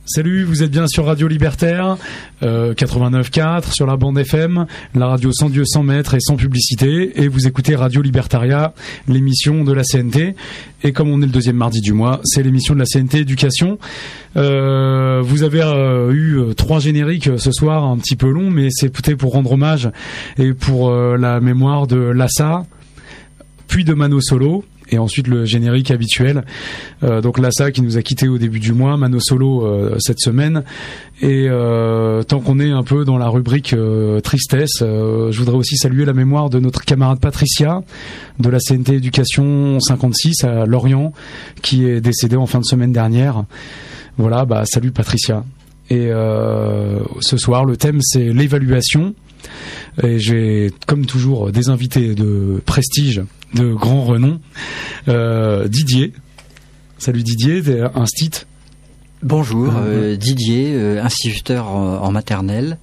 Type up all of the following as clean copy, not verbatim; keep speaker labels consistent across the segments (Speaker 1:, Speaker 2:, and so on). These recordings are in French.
Speaker 1: Salut, vous êtes bien sur Radio Libertaire, 89.4 sur la bande FM, la radio sans Dieu, sans maître et sans publicité, et vous écoutez Radio Libertaria, l'émission de la CNT. Et comme on est le deuxième mardi du mois, c'est l'émission de la CNT Éducation. Vous avez eu 3 génériques ce soir, un petit peu long, mais c'est peut-être pour rendre hommage et pour la mémoire de Lassa, puis de Mano Solo. Et ensuite le générique habituel, donc Lassa qui nous a quitté au début du mois, Mano Solo cette semaine. Et tant qu'on est un peu dans la rubrique tristesse, je voudrais aussi saluer la mémoire de notre camarade Patricia de la CNT Éducation 56 à Lorient, qui est décédée en fin de semaine dernière. Voilà, salut Patricia. Et ce soir le thème c'est l'évaluation. Et j'ai comme toujours des invités de prestige, de grand renom. Didier, salut Didier, t'es instit.
Speaker 2: Bonjour, Didier, instituteur en maternelle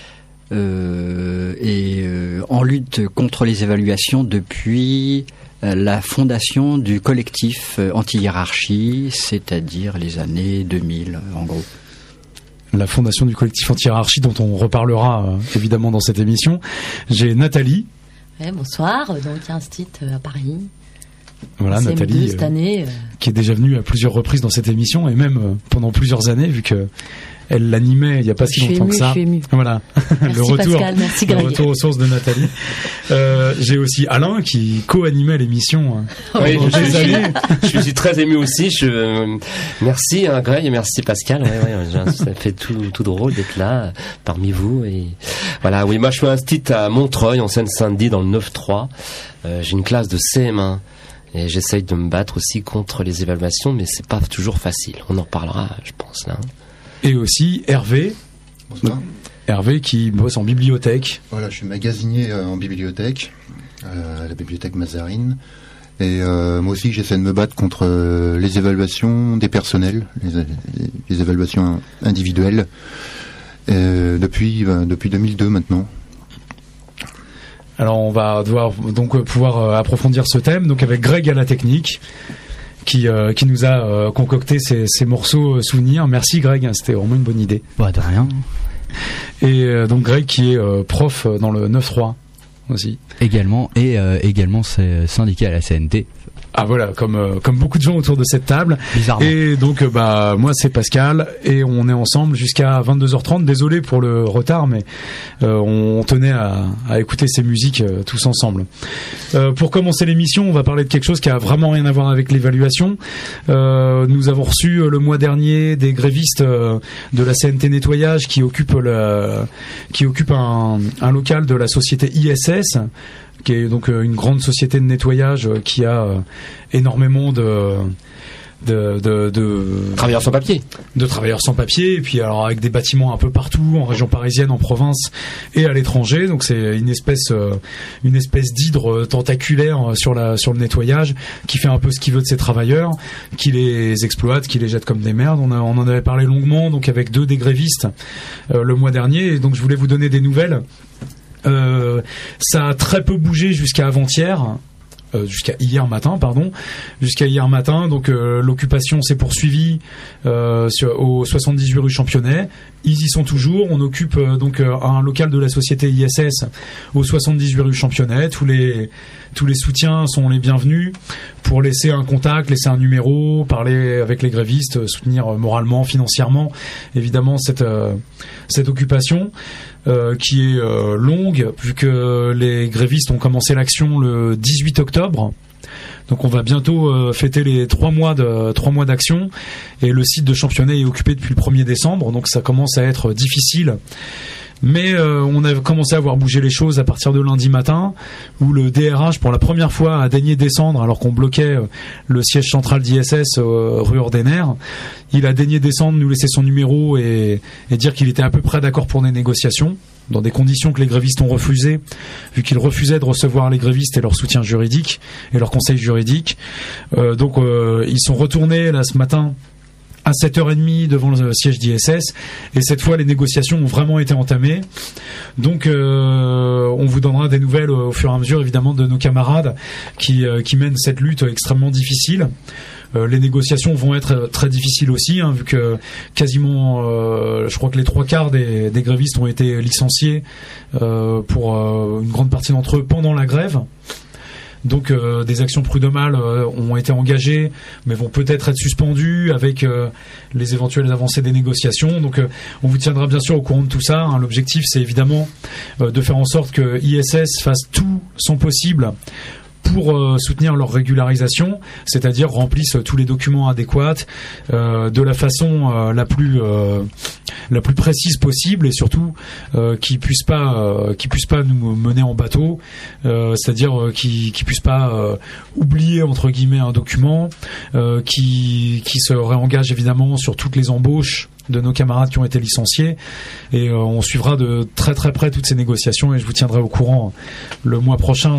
Speaker 2: et en lutte contre les évaluations depuis la fondation du collectif anti-hiérarchie, c'est-à-dire les années 2000 en gros.
Speaker 1: La fondation du collectif anti-hiérarchie dont on reparlera évidemment dans cette émission. J'ai Nathalie.
Speaker 3: Ouais, bonsoir, donc instit à Paris.
Speaker 1: Voilà,
Speaker 3: CM2
Speaker 1: Nathalie,
Speaker 3: cette année,
Speaker 1: qui est déjà venue à plusieurs reprises dans cette émission et même pendant plusieurs années, vu que elle l'animait il n'y a pas si longtemps que ça.
Speaker 3: Je suis ému.
Speaker 1: Voilà.
Speaker 3: Merci
Speaker 1: le retour,
Speaker 3: Pascal, merci Greg.
Speaker 1: Le retour aux sources de Nathalie. J'ai aussi Alain qui co-animait l'émission.
Speaker 4: Oui, je suis très ému aussi. Merci Greg et merci Pascal. Ouais, ça fait tout drôle d'être là parmi vous. Et voilà, oui, moi je suis instit à Montreuil en Seine-Saint-Denis dans le 9-3. J'ai une classe de CM1. Et j'essaye de me battre aussi contre les évaluations, mais c'est pas toujours facile. On en reparlera, je pense, là.
Speaker 1: Et aussi Hervé.
Speaker 5: Bonsoir.
Speaker 1: Hervé qui bosse en bibliothèque.
Speaker 5: Voilà, je suis magasinier en bibliothèque, à la bibliothèque Mazarine. Et moi aussi, j'essaie de me battre contre les évaluations des personnels, les évaluations individuelles, depuis 2002 maintenant.
Speaker 1: Alors on va devoir donc pouvoir approfondir ce thème, donc avec Greg à la technique, qui nous a concocté ces morceaux souvenirs. Merci Greg, c'était vraiment une bonne idée.
Speaker 2: Bah de rien.
Speaker 1: Et donc Greg qui est prof dans le 9-3 aussi.
Speaker 2: Également, et également c'est syndicat à la CNT.
Speaker 1: Ah voilà, comme beaucoup de gens autour de cette table.
Speaker 2: Bizarrement.
Speaker 1: Et donc moi c'est Pascal et on est ensemble jusqu'à 22h30. Désolé pour le retard, mais on tenait à écouter ces musiques tous ensemble. Pour commencer l'émission, on va parler de quelque chose qui a vraiment rien à voir avec l'évaluation. Nous avons reçu le mois dernier des grévistes de la CNT Nettoyage qui occupent un local de la société ISS, qui est donc une grande société de nettoyage qui a énormément de
Speaker 4: travailleurs sans papier.
Speaker 1: De travailleurs sans papier, et puis alors avec des bâtiments un peu partout, en région parisienne, en province et à l'étranger. Donc c'est une espèce d'hydre tentaculaire sur le nettoyage, qui fait un peu ce qu'il veut de ses travailleurs, qui les exploite, qui les jette comme des merdes. On en avait parlé longuement, donc avec 2 des grévistes le mois dernier, et donc je voulais vous donner des nouvelles. Ça a très peu bougé jusqu'à avant-hier. Jusqu'à hier matin. Donc l'occupation s'est poursuivie au 78 rue Championnet. Ils y sont toujours. On occupe donc un local de la société ISS au 78 rue Championnet. Tous les soutiens sont les bienvenus pour laisser un contact, laisser un numéro, parler avec les grévistes, soutenir moralement, financièrement, évidemment cette occupation. Qui est longue, vu que les grévistes ont commencé l'action le 18 octobre. Donc on va bientôt fêter les 3 mois d'action, et le site de Championnet est occupé depuis le 1er décembre, donc ça commence à être difficile. Mais on a commencé à voir bouger les choses à partir de lundi matin, où le DRH pour la première fois a daigné descendre alors qu'on bloquait le siège central d'ISS rue Ordener. Il a daigné descendre, nous laisser son numéro et dire qu'il était à peu près d'accord pour des négociations, dans des conditions que les grévistes ont refusées, vu qu'ils refusaient de recevoir les grévistes et leur soutien juridique et leur conseil juridique. Donc ils sont retournés là ce matin à 7h30 devant le siège d'ISS, et cette fois les négociations ont vraiment été entamées. Donc on vous donnera des nouvelles au fur et à mesure évidemment de nos camarades qui mènent cette lutte extrêmement difficile. Les négociations vont être très difficiles aussi, vu que quasiment, je crois que les 3/4 des grévistes ont été licenciés pour une grande partie d'entre eux pendant la grève. Donc des actions prud'homales ont été engagées, mais vont peut-être être suspendues avec les éventuelles avancées des négociations. Donc on vous tiendra bien sûr au courant de tout ça. L'objectif, c'est évidemment de faire en sorte que ISS fasse tout son possible pour soutenir leur régularisation, c'est-à-dire remplissent tous les documents adéquats de la façon la plus précise possible, et surtout qui puissent pas nous mener en bateau, c'est-à-dire qui puissent pas oublier entre guillemets un document, qui se réengage évidemment sur toutes les embauches de nos camarades qui ont été licenciés, et on suivra de très très près toutes ces négociations, et je vous tiendrai au courant le mois prochain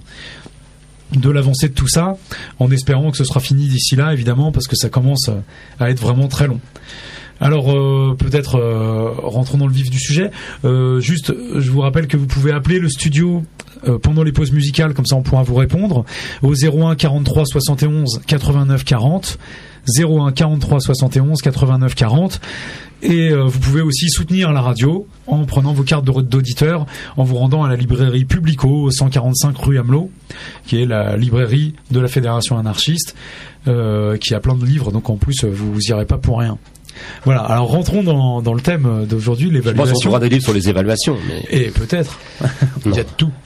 Speaker 1: de l'avancée de tout ça, en espérant que ce sera fini d'ici là, évidemment, parce que ça commence à être vraiment très long. Alors peut-être rentrons dans le vif du sujet. Juste, je vous rappelle que vous pouvez appeler le studio pendant les pauses musicales, comme ça on pourra vous répondre au 01 43 71 89 40. 01 43 71 89 40, et vous pouvez aussi soutenir la radio en prenant vos cartes d'auditeur, en vous rendant à la librairie Publico 145 rue Amelot, qui est la librairie de la Fédération anarchiste, qui a plein de livres, donc en plus vous irez pas pour rien. Voilà, alors rentrons dans le thème d'aujourd'hui, l'évaluation.
Speaker 4: Je pense qu'on trouvera des livres sur les évaluations. Mais...
Speaker 1: Et peut-être, il y a de tout.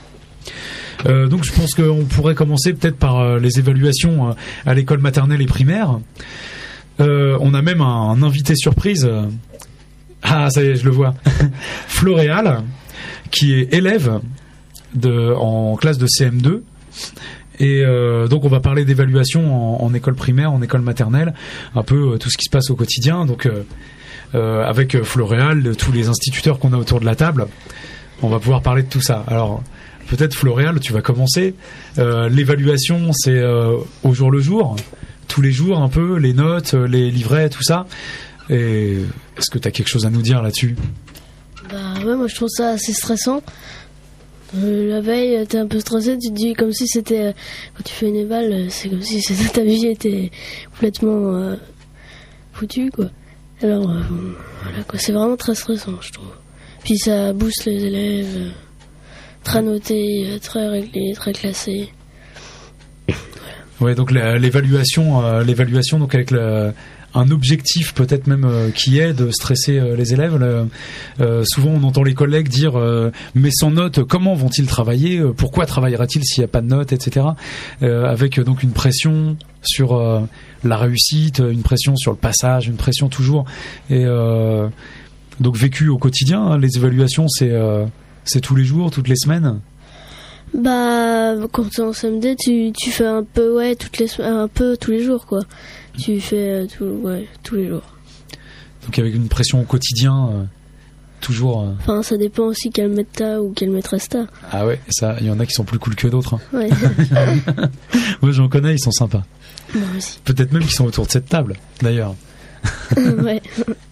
Speaker 1: Donc je pense qu'on pourrait commencer peut-être par les évaluations à l'école maternelle et primaire. On a même un invité surprise. Ah, ça y est, je le vois. Floréal, qui est élève en classe de CM2. Et donc on va parler d'évaluation en école primaire, en école maternelle, un peu tout ce qui se passe au quotidien. Donc avec Floréal, tous les instituteurs qu'on a autour de la table, on va pouvoir parler de tout ça. Alors peut-être Floréal, tu vas commencer. L'évaluation, c'est au jour le jour, tous les jours un peu, les notes, les livrets, tout ça. Et est-ce que tu as quelque chose à nous dire là-dessus ?
Speaker 6: Bah ouais, moi je trouve ça assez stressant. La veille, t'es un peu stressé, tu te dis comme si c'était... Quand tu fais une éval, c'est comme si ta vie était complètement foutue, quoi. Alors, voilà, quoi, c'est vraiment très stressant, je trouve. Puis ça booste les élèves, très notés, très réglés, très classés. Voilà.
Speaker 1: Ouais, donc l'évaluation, donc avec un objectif peut-être même qui est de stresser les élèves. Souvent on entend les collègues dire mais sans notes comment vont-ils travailler, pourquoi travaillera-t-il s'il n'y a pas de notes, etc. Avec donc une pression sur la réussite, une pression sur le passage, une pression toujours, et donc vécu au quotidien, les évaluations c'est tous les jours, toutes les semaines.
Speaker 6: Bah quand t'es en CM2 tu fais un peu un peu tous les jours, quoi. Tu fais tous les jours.
Speaker 1: Donc avec une pression au quotidien, toujours.
Speaker 6: Enfin, ça dépend aussi quel maître t'as ou quelle maîtresse t'as.
Speaker 1: Ah ouais, ça, il y en a qui sont plus cool que d'autres. Hein.
Speaker 6: Ouais.
Speaker 1: Moi, j'en connais, ils sont sympas.
Speaker 6: Moi aussi.
Speaker 1: Peut-être même qu'ils sont autour de cette table, d'ailleurs.
Speaker 6: Ouais.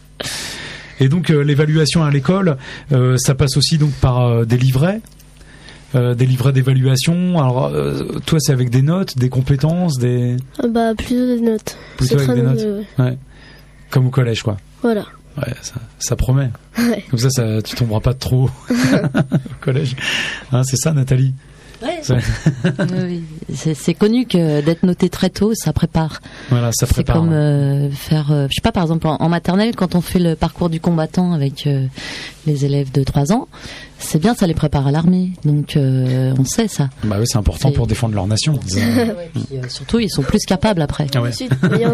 Speaker 1: Et donc l'évaluation à l'école, ça passe aussi donc par des livrets. Des livrets d'évaluation. Alors, toi, c'est avec des notes, des compétences, des...
Speaker 6: Bah, plutôt des notes.
Speaker 1: Plutôt avec des notes. Ouais. Comme au collège, quoi.
Speaker 6: Voilà.
Speaker 1: Ouais, ça promet.
Speaker 6: Ouais.
Speaker 1: Comme ça, tu tomberas pas trop au collège. Hein, c'est ça, Nathalie?
Speaker 3: Ouais. Oui. C'est connu que d'être noté très tôt, ça prépare.
Speaker 1: Voilà, ça prépare.
Speaker 3: C'est comme faire, je sais pas, par exemple en maternelle, quand on fait le parcours du combattant avec les élèves de 3 ans, c'est bien, ça les prépare à l'armée. Donc on sait ça.
Speaker 1: Bah oui, c'est important pour défendre leur nation.
Speaker 3: Ouais, puis, surtout, ils sont plus capables après.
Speaker 1: Ah ouais.
Speaker 6: Ensuite, bien.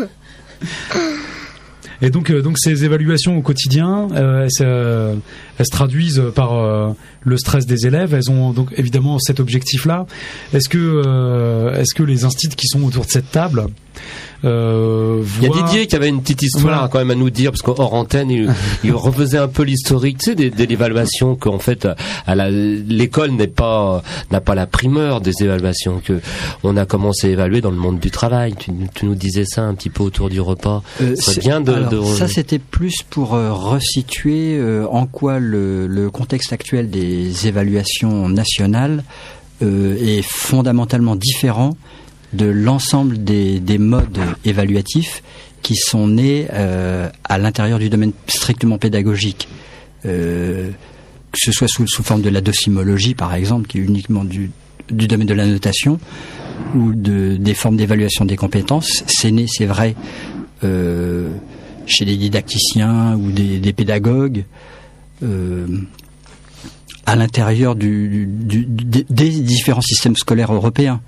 Speaker 1: Et donc ces évaluations au quotidien, elles se traduisent par le stress des élèves. Elles ont donc évidemment cet objectif-là. Est-ce que les instituts qui sont autour de cette table
Speaker 4: il y a Didier qui avait une petite histoire quand même à nous dire, parce qu'hors antenne il refaisait un peu l'historique, tu sais, de l'évaluation, qu'en fait l'école n'a pas la primeur des évaluations, que on a commencé à évaluer dans le monde du travail. Tu nous disais ça un petit peu autour du repas. C'est bien
Speaker 2: ça c'était plus pour resituer en quoi le contexte actuel des évaluations nationales est fondamentalement différent de l'ensemble des modes évaluatifs qui sont nés à l'intérieur du domaine strictement pédagogique, que ce soit sous forme de la docimologie par exemple, qui est uniquement du domaine de la notation, ou des formes d'évaluation des compétences. C'est né, c'est vrai, chez des didacticiens ou des pédagogues, à l'intérieur des différents systèmes scolaires européens.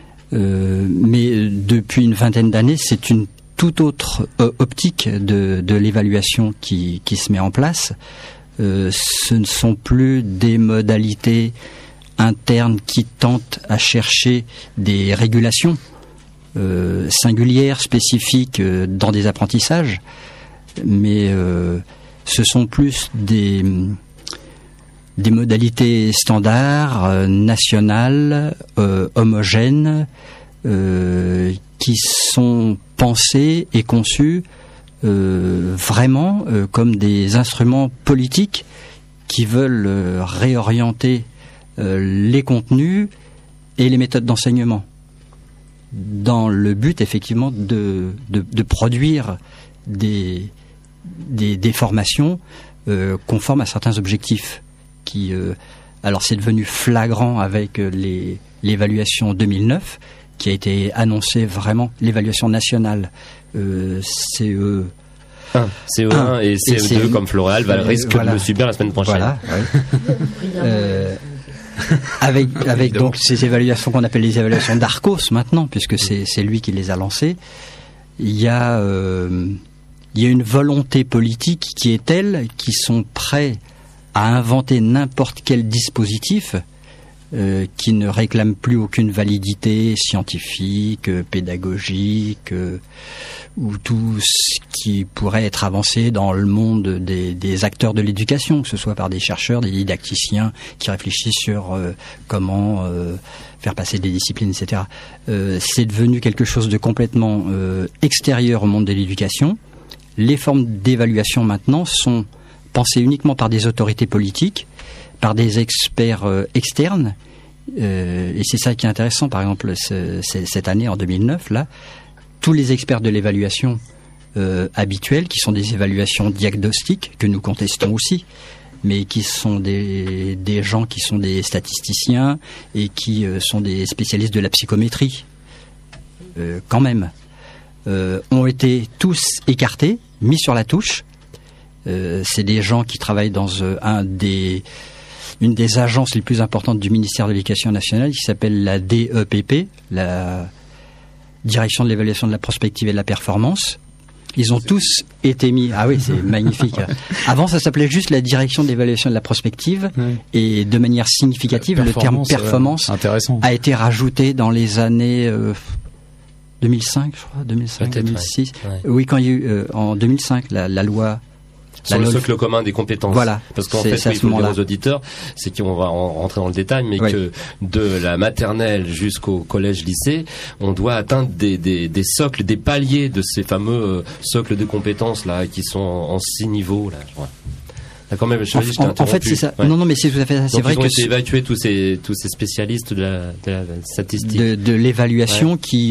Speaker 2: Mais depuis une vingtaine d'années, c'est une toute autre optique de l'évaluation qui se met en place. Ce ne sont plus des modalités internes qui tentent à chercher des régulations singulières, spécifiques dans des apprentissages, mais ce sont plus des modalités standards, nationales, homogènes, qui sont pensées et conçues vraiment comme des instruments politiques qui veulent réorienter les contenus et les méthodes d'enseignement, dans le but effectivement de produire des formations conformes à certains objectifs qui alors c'est devenu flagrant avec l'évaluation 2009 qui a été annoncée, vraiment l'évaluation nationale CE1
Speaker 4: et CE2 comme Floréal risque de le subir la semaine prochaine.
Speaker 2: Voilà, ouais. Avec donc ces évaluations qu'on appelle les évaluations d'Arcos maintenant, puisque c'est lui qui les a lancées, il y a une volonté politique qui est telle qu'ils sont prêts à inventer n'importe quel dispositif qui ne réclame plus aucune validité scientifique, pédagogique, ou tout ce qui pourrait être avancé dans le monde des acteurs de l'éducation, que ce soit par des chercheurs, des didacticiens qui réfléchissent sur comment faire passer des disciplines, etc. C'est devenu quelque chose de complètement extérieur au monde de l'éducation. Les formes d'évaluation maintenant sont pensées uniquement par des autorités politiques, par des experts externes, et c'est ça qui est intéressant. Par exemple, cette année, en 2009, là, tous les experts de l'évaluation habituels, qui sont des évaluations diagnostiques, que nous contestons aussi, mais qui sont des gens qui sont des statisticiens et qui sont des spécialistes de la psychométrie, quand même, ont été tous écartés, mis sur la touche. C'est des gens qui travaillent dans une des agences les plus importantes du ministère de l'Éducation nationale, qui s'appelle la DEPP, la Direction de l'évaluation de la prospective et de la performance. Ils ont tous été mis... Ah oui, c'est magnifique. Avant, ça s'appelait juste la Direction de l'évaluation de la prospective, et de manière significative, le terme performance a été rajouté dans les années 2005, je crois, 2005, 2006. Ouais. Oui, quand il y a eu en 2005 la loi...
Speaker 4: Sur le socle commun des compétences.
Speaker 2: Voilà.
Speaker 4: Parce qu'en fait, il faut dire aux auditeurs, c'est qu'on va rentrer dans le détail, mais que de la maternelle jusqu'au collège-lycée, on doit atteindre des socles, des paliers de ces fameux socles de compétences là, qui sont en 6 niveaux là. Ouais. D'accord, mais je t'ai interrompu.
Speaker 2: En fait, c'est ça. Ouais. Non, mais c'est tout à fait ça. C'est vrai
Speaker 4: que ils ont été évacués tous ces spécialistes de la statistique,
Speaker 2: de l'évaluation, qui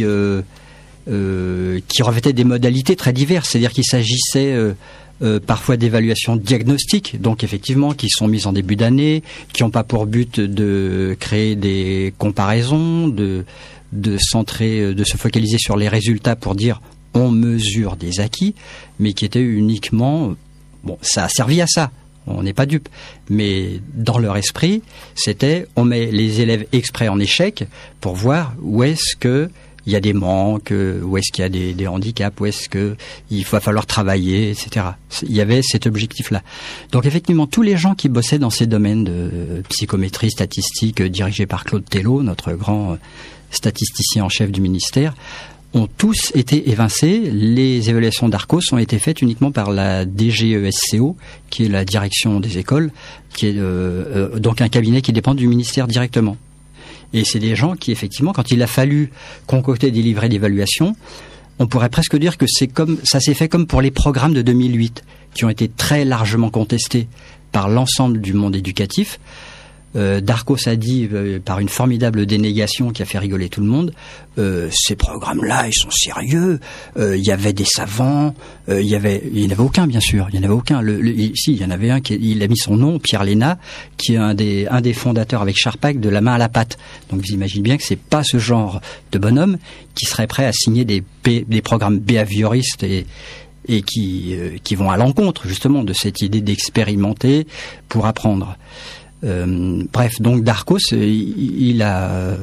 Speaker 2: revêtaient des modalités très diverses. C'est-à-dire qu'il s'agissait parfois d'évaluations diagnostiques, donc effectivement qui sont mises en début d'année, qui n'ont pas pour but de créer des comparaisons, de centrer, de se focaliser sur les résultats pour dire on mesure des acquis, mais qui étaient uniquement, bon, ça a servi à ça, on n'est pas dupe, mais dans leur esprit, c'était on met les élèves exprès en échec pour voir où est-ce que il y a des manques, où est-ce qu'il y a des handicaps, où est-ce que il va falloir travailler, etc. Il y avait cet objectif-là. Donc effectivement, tous les gens qui bossaient dans ces domaines de psychométrie, statistique, dirigés par Claude Tello, notre grand statisticien en chef du ministère, ont tous été évincés. Les évaluations d'Arcos ont été faites uniquement par la DGESCO, qui est la direction des écoles, qui est donc un cabinet qui dépend du ministère directement. Et c'est des gens qui, effectivement, quand il a fallu concocter des livrets d'évaluation, on pourrait presque dire que ça s'est fait comme pour les programmes de 2008, qui ont été très largement contestés par l'ensemble du monde éducatif. Darcos a dit par une formidable dénégation qui a fait rigoler tout le monde, ces programmes-là, ils sont sérieux. Il y avait des savants, il y en avait aucun, bien sûr. Il y en avait aucun. Si, il y en avait un il a mis son nom, Pierre Léna, qui est un des fondateurs avec Charpak de La Main à la Pâte. Donc vous imaginez bien que c'est pas ce genre de bonhomme qui serait prêt à signer des programmes behavioristes et qui vont à l'encontre justement de cette idée d'expérimenter pour apprendre. Bref, donc Darcos, il a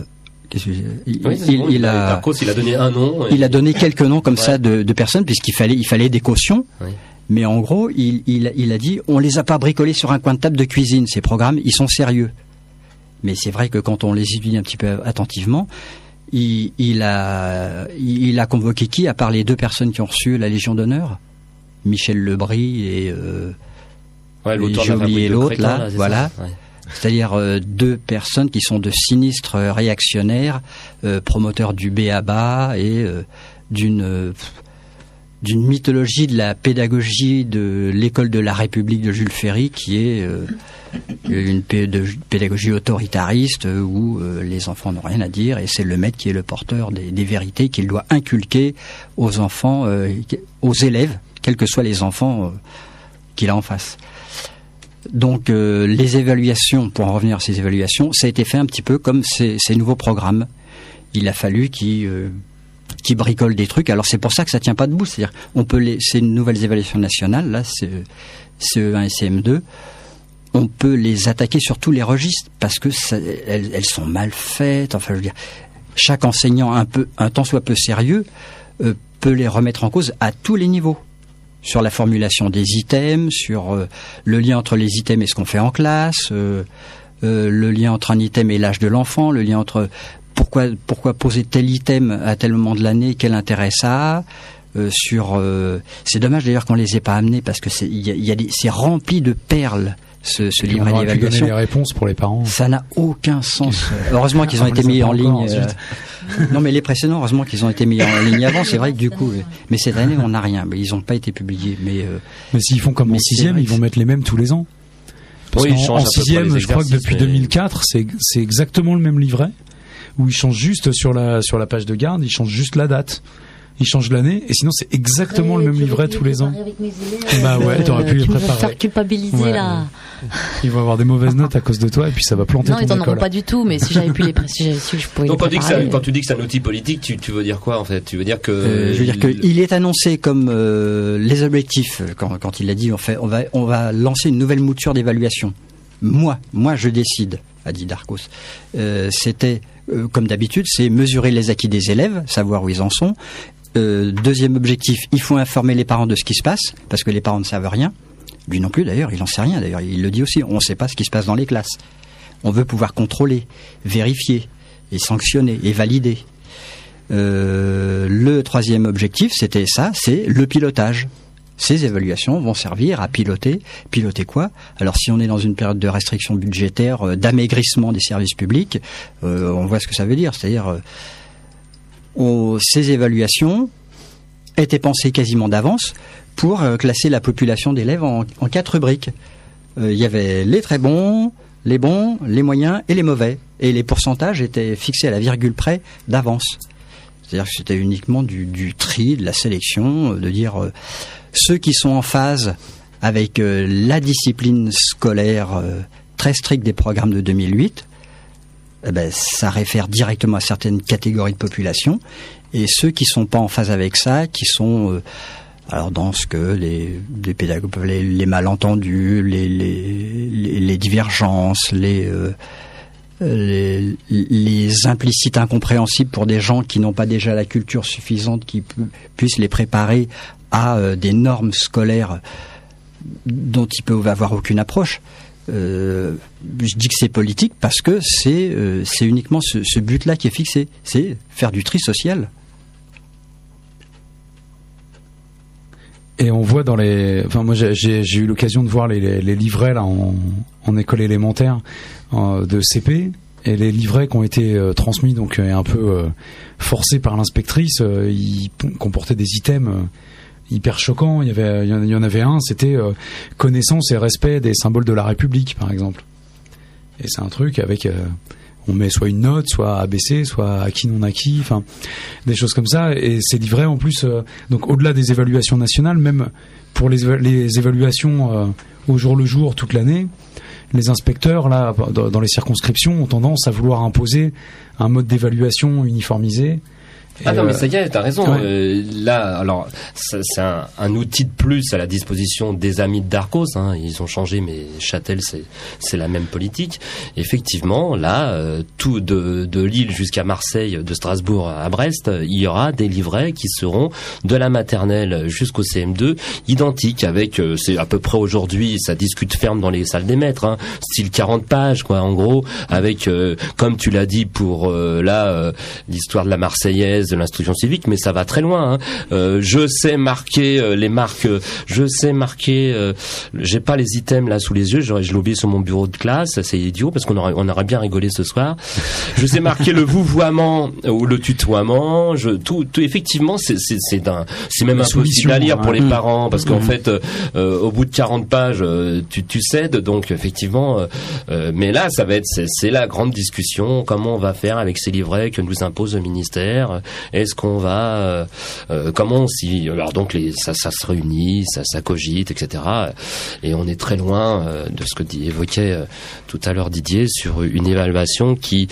Speaker 4: Darcos, il a donné un nom.
Speaker 2: Il a donné quelques noms comme ça de personnes puisqu'il fallait des cautions. Oui. Mais en gros, il a dit, on les a pas bricolés sur un coin de table de cuisine. Ces programmes, ils sont sérieux. Mais c'est vrai que quand on les étudie un petit peu attentivement, il a convoqué qui, à part les 2 personnes qui ont reçu la Légion d'honneur, Michel Lebris et j'ai oublié l'autre là, voilà. Ouais. C'est-à-dire 2 personnes qui sont de sinistres réactionnaires, promoteurs du béaba et d'une mythologie de la pédagogie de l'école de la République de Jules Ferry, qui est une pédagogie autoritariste où les enfants n'ont rien à dire et c'est le maître qui est le porteur des vérités qu'il doit inculquer aux enfants, aux élèves, quels que soient les enfants qu'il a en face. Donc les évaluations, pour en revenir à ces évaluations, ça a été fait un petit peu comme ces nouveaux programmes. Il a fallu qu'ils bricolent des trucs. Alors c'est pour ça que ça tient pas debout. C'est-à-dire, ces nouvelles évaluations nationales, là, CE1 et CM2, on peut les attaquer sur tous les registres parce que elles sont mal faites. Enfin, je veux dire, chaque enseignant un tant soit peu sérieux peut les remettre en cause à tous les niveaux. Sur la formulation des items, sur le lien entre les items et ce qu'on fait en classe, le lien entre un item et l'âge de l'enfant, le lien entre pourquoi poser tel item à tel moment de l'année, quel intérêt ça a. C'est dommage d'ailleurs qu'on les ait pas amenés parce que c'est rempli de perles. Ce livret d'évaluation.
Speaker 1: Donner les réponses pour les parents.
Speaker 2: Ça n'a aucun sens. Heureusement qu'ils ont été mis en ligne. Non, mais les précédents, heureusement qu'ils ont été mis en ligne avant. C'est vrai que du coup, mais cette année, on n'a rien. Mais ils n'ont pas été publiés. Mais
Speaker 1: s'ils font comme en 6e, ils vont mettre les mêmes tous les ans. Parce qu'en 6e, je crois que depuis 2004, c'est exactement le même livret où ils changent juste sur la page de garde, ils changent juste la date. Ils changent l'année et sinon c'est exactement le même livret tous les ans. Bah ouais, t'aurais pu les préparer.
Speaker 3: Tu vas faire culpabiliser là.
Speaker 1: Ils vont avoir des mauvaises notes à cause de toi et puis ça va planter ton école.
Speaker 3: Non, ils t'en auront pas du tout, mais si j'avais pu je pouvais.
Speaker 4: Donc quand tu dis que c'est un outil politique, tu veux dire quoi en fait? Tu veux dire que
Speaker 2: je veux dire qu'il est annoncé comme les objectifs quand il a dit on va lancer une nouvelle mouture d'évaluation. Moi je décide, a dit Darcos. C'était comme d'habitude, c'est mesurer les acquis des élèves, savoir où ils en sont. Deuxième objectif, il faut informer les parents de ce qui se passe, parce que les parents ne savent rien. Lui non plus d'ailleurs, il n'en sait rien d'ailleurs, il le dit aussi, on ne sait pas ce qui se passe dans les classes. On veut pouvoir contrôler, vérifier, et sanctionner, et valider. Le troisième objectif, c'était ça, c'est le pilotage. Ces évaluations vont servir à piloter. Piloter quoi? Alors si on est dans une période de restriction budgétaire, d'amaigrissement des services publics, on voit ce que ça veut dire, c'est-à-dire... ces évaluations étaient pensées quasiment d'avance pour classer la population d'élèves en 4 rubriques. Il y avait les très bons, les moyens et les mauvais. Et les pourcentages étaient fixés à la virgule près d'avance. C'est-à-dire que c'était uniquement du tri, de la sélection, de dire ceux qui sont en phase avec la discipline scolaire très stricte des programmes de 2008, ça réfère directement à certaines catégories de population, et ceux qui sont pas en phase avec ça, qui sont alors dans ce que les pédagogues, les malentendus, les divergences, les implicites incompréhensibles pour des gens qui n'ont pas déjà la culture suffisante qui puissent les préparer à des normes scolaires dont ils peuvent avoir aucune approche. Je dis que c'est politique parce que c'est uniquement ce but-là qui est fixé, c'est faire du tri social.
Speaker 1: Et on voit moi j'ai eu l'occasion de voir les livrets là en école élémentaire de CP, et les livrets qui ont été transmis donc un peu forcés par l'inspectrice, ils comportaient des items hyper choquant. Il y en avait un, c'était connaissance et respect des symboles de la République, par exemple. Et c'est un truc avec on met soit une note, soit ABC, soit acquis non acquis, enfin des choses comme ça. Et c'est livré en plus. Donc au-delà des évaluations nationales, même pour les évaluations au jour le jour toute l'année, les inspecteurs là dans les circonscriptions ont tendance à vouloir imposer un mode d'évaluation uniformisé.
Speaker 4: Ah non, mais ça y est, t'as raison.
Speaker 1: Ouais.
Speaker 4: Là, alors, c'est un outil de plus à la disposition des amis de Darcos. Hein. Ils ont changé, mais Châtel, c'est la même politique. Effectivement, là, tout de Lille jusqu'à Marseille, de Strasbourg à Brest, il y aura des livrets qui seront de la maternelle jusqu'au CM2 identiques. Avec, c'est à peu près aujourd'hui, ça discute ferme dans les salles des maîtres, hein, style 40 pages, quoi, en gros, avec, comme tu l'as dit pour l'histoire de la Marseillaise, de l'instruction civique, mais ça va très loin. Hein. Je sais marquer les marques. Je sais marquer. J'ai pas les items là sous les yeux. Je l'ai oublié sur mon bureau de classe. C'est idiot parce qu'on aurait bien rigolé ce soir. Je sais marquer le vouvoiement ou le tutoiement. Tout effectivement, c'est même impossible à lire pour les parents parce qu'en fait, au bout de 40 pages, tu cèdes. Donc effectivement, mais là, ça va être c'est la grande discussion. Comment on va faire avec ces livrets que nous impose le ministère? Est-ce qu'on va comment si alors donc ça se réunit, ça cogite, etc. Et on est très loin de ce que évoquait tout à l'heure Didier sur une évaluation qui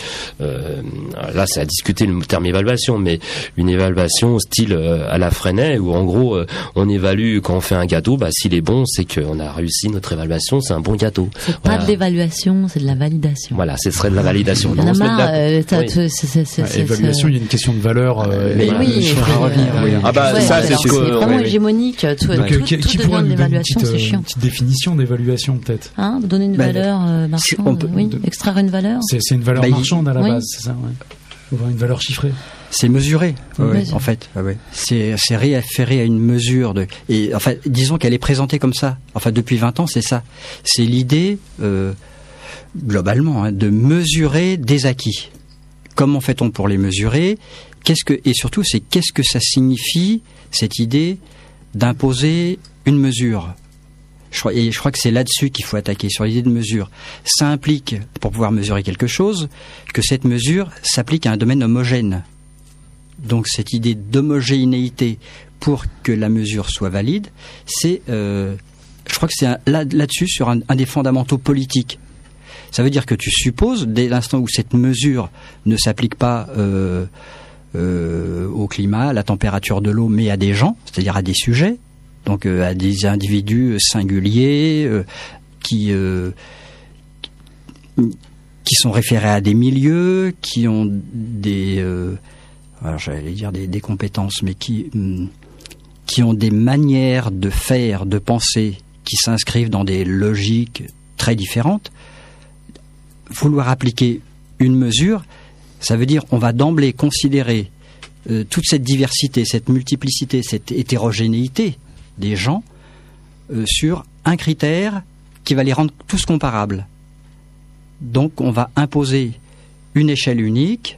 Speaker 4: là c'est à discuter le terme évaluation, mais une évaluation style à la Freinet où en gros on évalue quand on fait un gâteau, bah s'il est bon c'est qu'on a réussi notre évaluation, c'est un bon gâteau.
Speaker 3: C'est pas de l'évaluation, c'est de la validation.
Speaker 4: Voilà, ce serait de la validation.
Speaker 3: Il y en a marre,
Speaker 1: évaluation, il y a une question de valeur.
Speaker 3: Mais oui,
Speaker 1: je ferai revenir.
Speaker 4: Ah bah ça c'est
Speaker 3: c'est vraiment hégémonique. Tout devient de l'évaluation, c'est chiant.
Speaker 1: Une petite définition d'évaluation peut-être.
Speaker 3: Hein, donner une valeur marchande. Oui, extraire une valeur.
Speaker 1: C'est une valeur marchande à la base, c'est ça. Ouais. Une valeur chiffrée.
Speaker 2: C'est mesuré, en fait. C'est référé à une mesure et enfin, disons qu'elle est présentée comme ça. Enfin, depuis 20 ans, c'est ça. C'est l'idée globalement de mesurer des acquis. Comment fait-on pour les mesurer ? Et surtout, qu'est-ce que ça signifie, cette idée d'imposer une mesure ? Je crois que c'est là-dessus qu'il faut attaquer, sur l'idée de mesure. Ça implique, pour pouvoir mesurer quelque chose, que cette mesure s'applique à un domaine homogène. Donc cette idée d'homogénéité pour que la mesure soit valide, je crois que c'est là-dessus sur un des fondamentaux politiques. Ça veut dire que tu supposes, dès l'instant où cette mesure ne s'applique pas au climat, à la température de l'eau, mais à des gens, c'est-à-dire à des sujets, donc à des individus singuliers qui sont référés à des milieux, qui ont des compétences, mais qui ont des manières de faire, de penser, qui s'inscrivent dans des logiques très différentes. Vouloir appliquer une mesure, ça veut dire on va d'emblée considérer toute cette diversité, cette multiplicité, cette hétérogénéité des gens sur un critère qui va les rendre tous comparables. Donc on va imposer une échelle unique,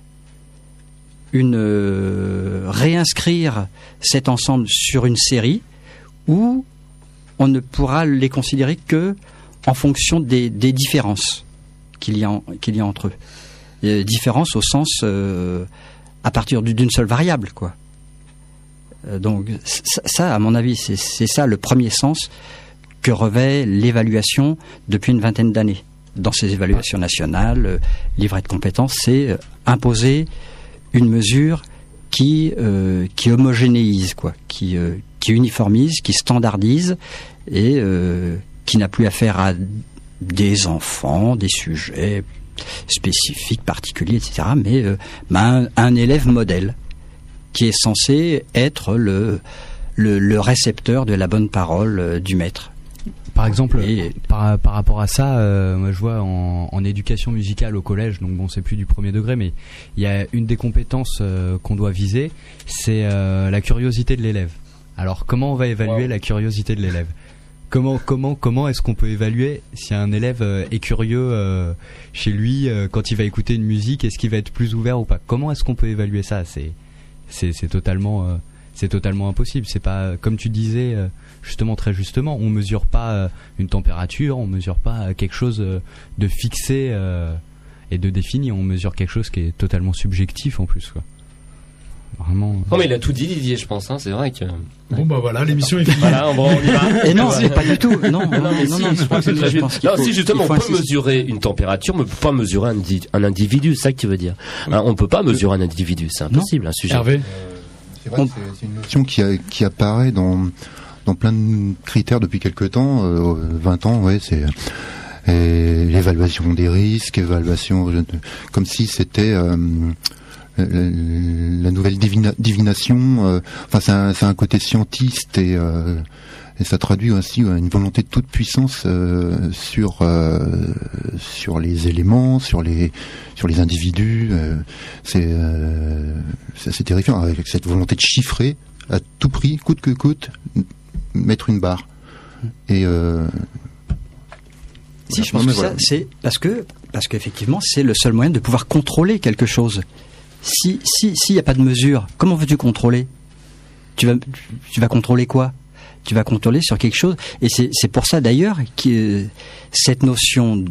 Speaker 2: réinscrire cet ensemble sur une série où on ne pourra les considérer que en fonction des différences qu'il y a entre eux. Différences au sens à partir d'une seule variable, quoi. Donc ça, à mon avis, c'est ça le premier sens que revêt l'évaluation depuis une vingtaine d'années. Dans ces évaluations nationales, livret de compétences, c'est imposer une mesure qui homogénéise, quoi, qui uniformise, qui standardise et qui n'a plus affaire à des enfants, des sujets spécifiques, particuliers, etc., mais un élève modèle qui est censé être le récepteur de la bonne parole du maître.
Speaker 7: Par exemple, par rapport à ça, moi je vois en éducation musicale au collège, donc bon, c'est plus du premier degré, mais il y a une des compétences qu'on doit viser, c'est la curiosité de l'élève. Alors comment on va évaluer la curiosité de l'élève ? Comment est-ce qu'on peut évaluer si un élève est curieux chez lui quand il va écouter une musique, est-ce qu'il va être plus ouvert ou pas ? Comment est-ce qu'on peut évaluer ça ? C'est totalement impossible. C'est pas, comme tu disais justement très justement, on mesure pas une température, on mesure pas quelque chose de fixé et de défini, on mesure quelque chose qui est totalement subjectif en plus, quoi. Vraiment.
Speaker 4: Non mais il a tout dit Didier, je pense, hein, c'est vrai que.
Speaker 1: Bon bah voilà, l'émission est finie.
Speaker 4: Voilà, on y va.
Speaker 2: Et non, pas du tout. Non,
Speaker 4: mais si, je crois que c'est très juste. Non, si justement on peut mesurer une température, mais on peut pas mesurer un individu, c'est ça que tu veux dire. Hein, on peut pas mesurer un individu, c'est impossible, un sujet.
Speaker 1: Hervé.
Speaker 5: C'est vrai que c'est une notion qui apparaît dans plein de critères depuis quelque temps, 20 ans, ouais, c'est l'évaluation des risques, comme si c'était la nouvelle divination. Enfin, c'est un côté scientiste et ça traduit aussi une volonté de toute puissance sur les éléments, sur les individus. C'est terrifiant, avec cette volonté de chiffrer à tout prix, coûte que coûte, mettre une barre. Et
Speaker 2: si je pense que ça, c'est parce qu'effectivement, c'est le seul moyen de pouvoir contrôler quelque chose. S'il y a pas de mesure, comment veux-tu contrôler ? Tu vas contrôler quoi ? Tu vas contrôler sur quelque chose, et c'est pour ça d'ailleurs que cette notion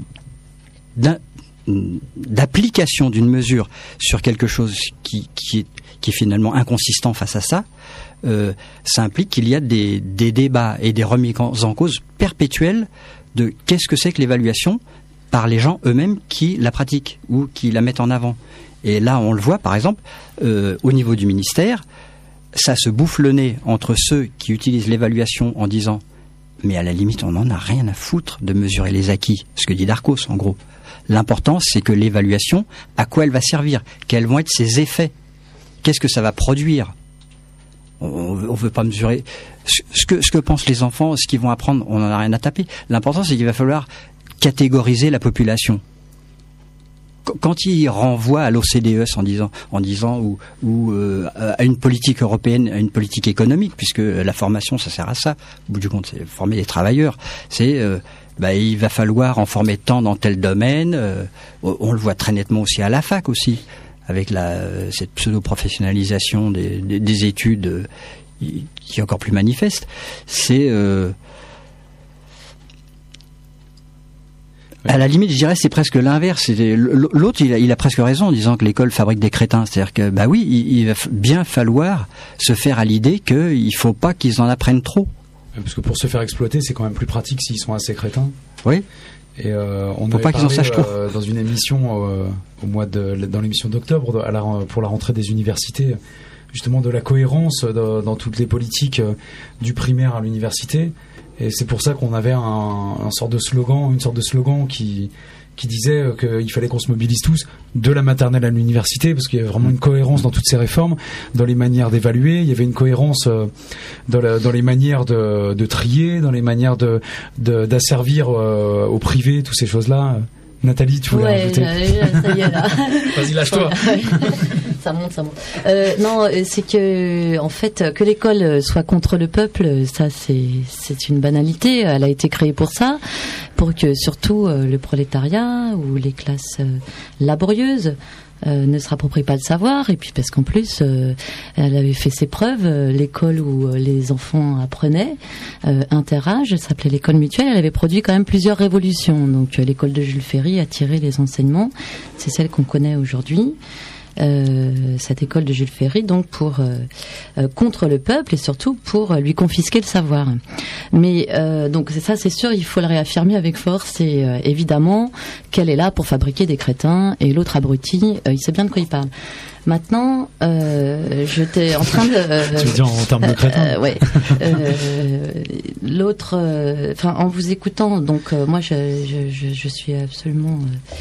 Speaker 2: d'application d'une mesure sur quelque chose qui est finalement inconsistant face à ça, ça implique qu'il y a des débats et des remises en cause perpétuelles de qu'est-ce que c'est que l'évaluation par les gens eux-mêmes qui la pratiquent ou qui la mettent en avant. Et là, on le voit, par exemple, au niveau du ministère, ça se bouffe le nez entre ceux qui utilisent l'évaluation en disant « mais à la limite, on n'en a rien à foutre de mesurer les acquis », ce que dit Darcos, en gros. L'important, c'est que l'évaluation, à quoi elle va servir ? Quels vont être ses effets ? Qu'est-ce que ça va produire ? On ne veut pas mesurer. Ce que pensent les enfants, ce qu'ils vont apprendre, on n'en a rien à taper. L'important, c'est qu'il va falloir catégoriser la population. Quand il renvoie à l'OCDE en disant ou à une politique européenne, à une politique économique, puisque la formation, ça sert à ça. Au bout du compte, c'est former les travailleurs. C'est il va falloir en former tant dans tel domaine. On le voit très nettement aussi à la fac aussi, avec cette pseudo-professionnalisation des études qui est encore plus manifeste. C'est à la limite, je dirais, c'est presque l'inverse. L'autre, il a presque raison en disant que l'école fabrique des crétins. C'est-à-dire que, oui, il va bien falloir se faire à l'idée qu'il faut pas qu'ils en apprennent trop.
Speaker 1: Parce que pour se faire exploiter, c'est quand même plus pratique s'ils sont assez crétins.
Speaker 2: Oui.
Speaker 1: Et on
Speaker 2: faut
Speaker 1: avait
Speaker 2: pas qu'ils en sachent trop.
Speaker 1: Dans une émission dans l'émission d'octobre pour la rentrée des universités, justement de la cohérence dans toutes les politiques du primaire à l'université. Et c'est pour ça qu'on avait une sorte de slogan qui disait qu'il fallait qu'on se mobilise tous de la maternelle à l'université, parce qu'il y avait vraiment une cohérence dans toutes ces réformes, dans les manières d'évaluer, il y avait une cohérence dans les manières de trier, dans les manières d'asservir au privé, toutes ces choses-là. Nathalie, tu voulais rajouter ?
Speaker 3: Ça y est, là.
Speaker 1: Vas-y, lâche-toi.
Speaker 3: Ça monte. Non, c'est que, en fait, que l'école soit contre le peuple, ça, c'est une banalité. Elle a été créée pour ça, pour que surtout le prolétariat ou les classes laborieuses ne se rapproprient pas le savoir, et puis parce qu'en plus elle avait fait ses preuves, l'école où les enfants apprenaient, Interage, s'appelait l'école mutuelle, elle avait produit quand même plusieurs révolutions. Donc l'école de Jules Ferry a tiré les enseignements, c'est celle qu'on connaît aujourd'hui. Cette école de Jules Ferry, donc pour contre le peuple et surtout pour lui confisquer le savoir. Mais donc c'est ça, c'est sûr, il faut le réaffirmer avec force. Et évidemment qu'elle est là pour fabriquer des crétins, et l'autre abruti, il sait bien de quoi il parle. Maintenant, j'étais en train de.
Speaker 1: Tu veux dire en termes de crétins ?
Speaker 3: Ouais. L'autre, en vous écoutant, donc moi je suis absolument.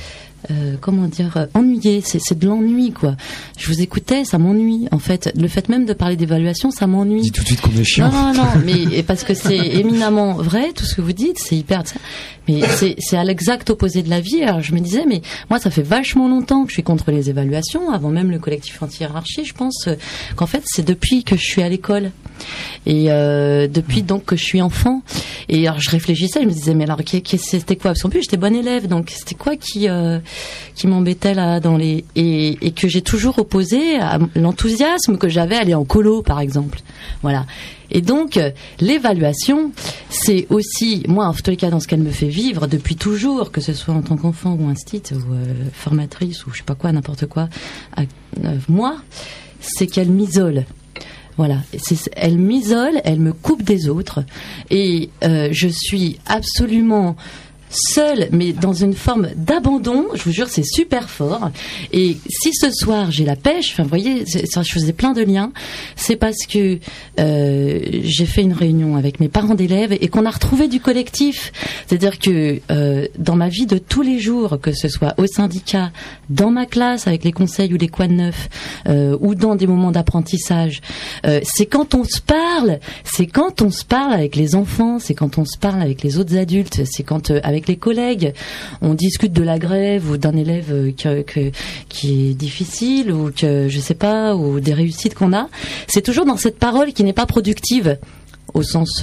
Speaker 3: Ennuyé, c'est de l'ennui, quoi. Je vous écoutais, ça m'ennuie, en fait. Le fait même de parler d'évaluation, ça m'ennuie.
Speaker 1: Dis tout de suite qu'on est chiant.
Speaker 3: Non, mais parce que c'est éminemment vrai, tout ce que vous dites, c'est hyper... Mais c'est à l'exact opposé de la vie. Alors je me disais, mais moi, ça fait vachement longtemps que je suis contre les évaluations, avant même le collectif anti-hiérarchie. Je pense qu'en fait, c'est depuis que je suis à l'école. Et depuis donc que je suis enfant. Et alors je réfléchissais, je me disais mais alors c'était quoi? Parce qu'en plus j'étais bonne élève, donc c'était quoi qui m'embêtait là dans les et que j'ai toujours opposé à l'enthousiasme que j'avais à aller en colo par exemple. Voilà. Et donc, l'évaluation, c'est aussi, moi, en tous les cas, dans ce qu'elle me fait vivre depuis toujours, que ce soit en tant qu'enfant ou instit ou formatrice ou je sais pas quoi, n'importe quoi, moi, c'est qu'elle m'isole. Voilà, elle m'isole, elle me coupe des autres, et je suis absolument seule, mais dans une forme d'abandon. Je vous jure, c'est super fort. Et si ce soir j'ai la pêche, enfin, vous voyez, je faisais plein de liens. C'est parce que j'ai fait une réunion avec mes parents d'élèves et qu'on a retrouvé du collectif. C'est-à-dire que dans ma vie de tous les jours, que ce soit au syndicat, dans ma classe avec les conseils ou les quad neufs, ou dans des moments d'apprentissage, c'est quand on se parle, avec les enfants, c'est quand on se parle avec les autres adultes, c'est quand avec les collègues, on discute de la grève ou d'un élève qui est difficile ou que je sais pas, ou des réussites qu'on a. C'est toujours dans cette parole qui n'est pas productive au sens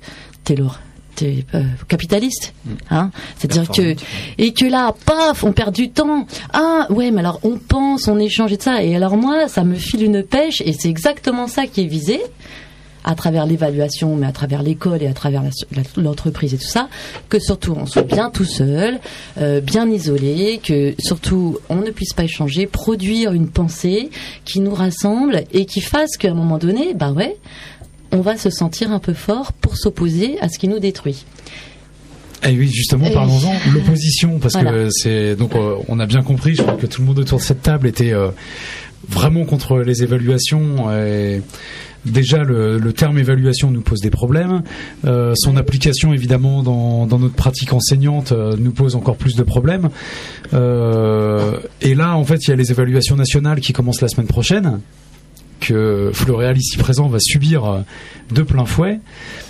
Speaker 3: capitaliste, hein, c'est-à-dire que là, paf, on perd du temps. Ah ouais, mais alors on pense, on échange et de ça. Et alors moi, ça me file une pêche et c'est exactement ça qui est visé. À travers l'évaluation, mais à travers l'école et à travers l'entreprise et tout ça, que surtout on soit bien tout seul, bien isolé, que surtout on ne puisse pas échanger, produire une pensée qui nous rassemble et qui fasse qu'à un moment donné, bah ouais, on va se sentir un peu fort pour s'opposer à ce qui nous détruit.
Speaker 1: Et oui, justement, parlons-en, l'opposition, parce voilà. Que c'est donc on a bien compris, je crois que tout le monde autour de cette table était vraiment contre les évaluations. Et déjà, le terme évaluation nous pose des problèmes. Son application, évidemment, dans notre pratique enseignante, nous pose encore plus de problèmes. Et là, en fait, il y a les évaluations nationales qui commencent la semaine prochaine, que Floréal, ici présent, va subir de plein fouet.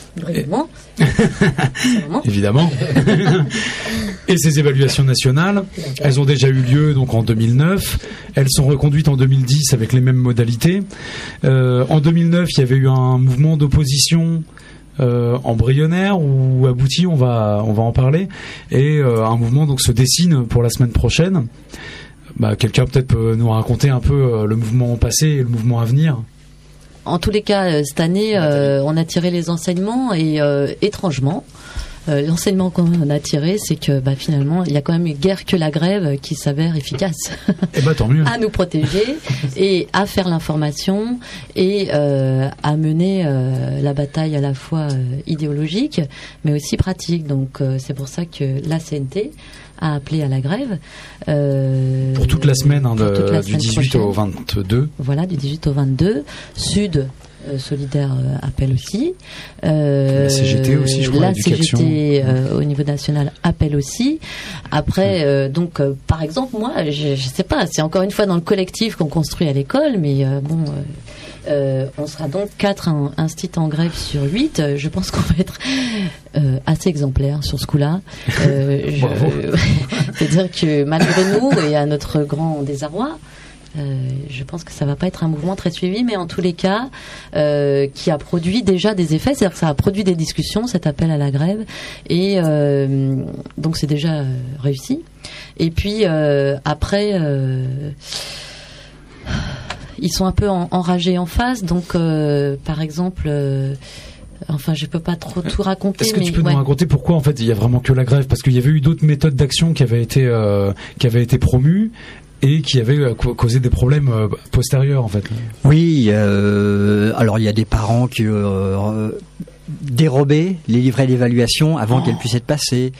Speaker 1: Évidemment. Et ces évaluations nationales, elles ont déjà eu lieu donc en 2009. Elles sont reconduites en 2010 avec les mêmes modalités. En 2009, il y avait eu un mouvement d'opposition embryonnaire ou abouti, on va en parler. Et un mouvement donc se dessine pour la semaine prochaine. Quelqu'un peut-être peut nous raconter un peu le mouvement passé et le mouvement à venir.
Speaker 3: En tous les cas, cette année, on a tiré les enseignements et étrangement, l'enseignement qu'on a tiré, c'est que finalement, il y a quand même guère que la grève qui s'avère efficace.
Speaker 1: Et tant mieux.
Speaker 3: À nous protéger et à faire l'information et à mener la bataille à la fois idéologique, mais aussi pratique. Donc c'est pour ça que la CNT a appelé à la grève.
Speaker 1: Pour toute la semaine, du 18 prochaine. Au 22.
Speaker 3: Voilà, du 18 au 22. Sud Solidaire appelle aussi.
Speaker 1: La CGT aussi, je crois,
Speaker 3: la CGT au niveau national appelle aussi. Après, par exemple, moi, je sais pas, c'est encore une fois dans le collectif qu'on construit à l'école, mais on sera donc 4 instits en grève sur 8. Je pense qu'on va être assez exemplaire sur ce coup-là. C'est-à-dire que malgré nous et à notre grand désarroi, je pense que ça va pas être un mouvement très suivi, mais en tous les cas, qui a produit déjà des effets, c'est-à-dire que ça a produit des discussions, cet appel à la grève, et donc c'est déjà réussi. Et puis après, ils sont un peu enragés en face, donc par exemple. Enfin, je peux pas trop tout raconter.
Speaker 1: Est-ce que tu peux nous raconter pourquoi en fait il y a vraiment que la grève? Parce qu'il y avait eu d'autres méthodes d'action qui avaient été promues et qui avaient causé des problèmes postérieurs en fait.
Speaker 2: Oui, alors il y a des parents qui dérobaient les livrets d'évaluation avant qu'elles puissent être passées.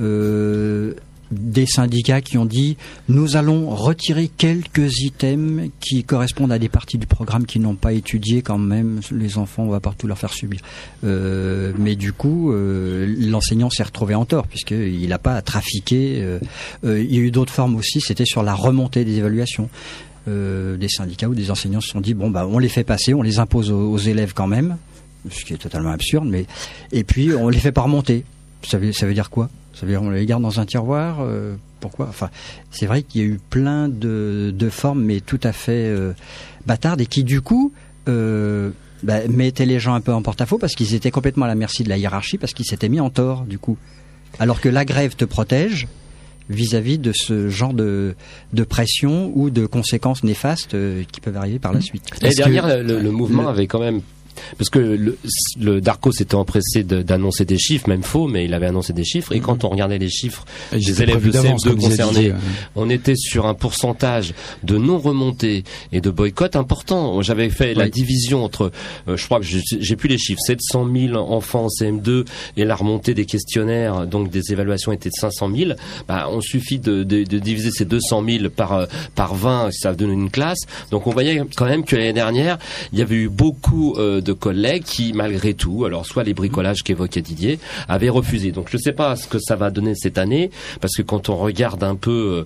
Speaker 2: Des syndicats qui ont dit nous allons retirer quelques items qui correspondent à des parties du programme qui n'ont pas étudié quand même, les enfants on va pas tout leur faire subir, mais du coup l'enseignant s'est retrouvé en tort puisqu'il n'a pas à trafiquer. Il y a eu d'autres formes aussi, c'était sur la remontée des évaluations. Des syndicats ou des enseignants se sont dit on les fait passer, on les impose aux élèves quand même, ce qui est totalement absurde, mais et puis on les fait pas remonter. Ça veut dire quoi? Ça veut dire on les garde dans un tiroir, pourquoi? Enfin, c'est vrai qu'il y a eu plein de formes, mais tout à fait bâtardes, et qui du coup mettait les gens un peu en porte-à-faux parce qu'ils étaient complètement à la merci de la hiérarchie parce qu'ils s'étaient mis en tort du coup. Alors que la grève te protège vis-à-vis de ce genre de pression ou de conséquences néfastes qui peuvent arriver par la suite.
Speaker 4: Et derrière, le mouvement avait quand même... Parce que le Darco s'était empressé d'annoncer des chiffres, même faux, mais il avait annoncé des chiffres. Et quand on regardait les chiffres des élèves de CM2 concernés, on était sur un pourcentage de non-remontée et de boycott important. J'avais fait la division entre, je crois que j'ai plus les chiffres, 700 000 enfants en CM2 et la remontée des questionnaires, donc des évaluations était de 500 000. On suffit de diviser ces 200 000 par 20, ça donne une classe. Donc on voyait quand même que l'année dernière, il y avait eu beaucoup de collègues qui, malgré tout, alors soit les bricolages qu'évoquait Didier, avaient refusé. Donc je ne sais pas ce que ça va donner cette année, parce que quand on regarde un peu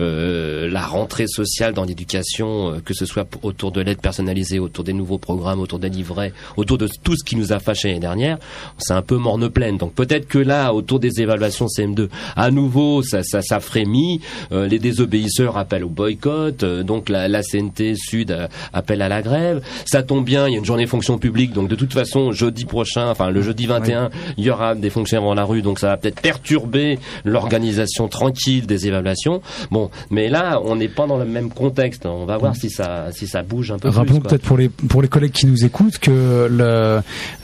Speaker 4: la rentrée sociale dans l'éducation, que ce soit autour de l'aide personnalisée, autour des nouveaux programmes, autour des livrets, autour de tout ce qui nous a fâché l'année dernière, c'est un peu morne pleine. Donc peut-être que là, autour des évaluations CM2, à nouveau, ça frémit, les désobéisseurs appellent au boycott, donc la CNT Sud appelle à la grève. Ça tombe bien, il y a une journée fonction publique, donc de toute façon jeudi prochain, enfin le jeudi 21, il y aura des fonctionnaires dans la rue, donc ça va peut-être perturber l'organisation tranquille des évaluations. Bon, mais là on n'est pas dans le même contexte. On va voir si ça bouge un peu.
Speaker 1: Rappelons
Speaker 4: plus,
Speaker 1: peut-être pour les collègues qui nous écoutent que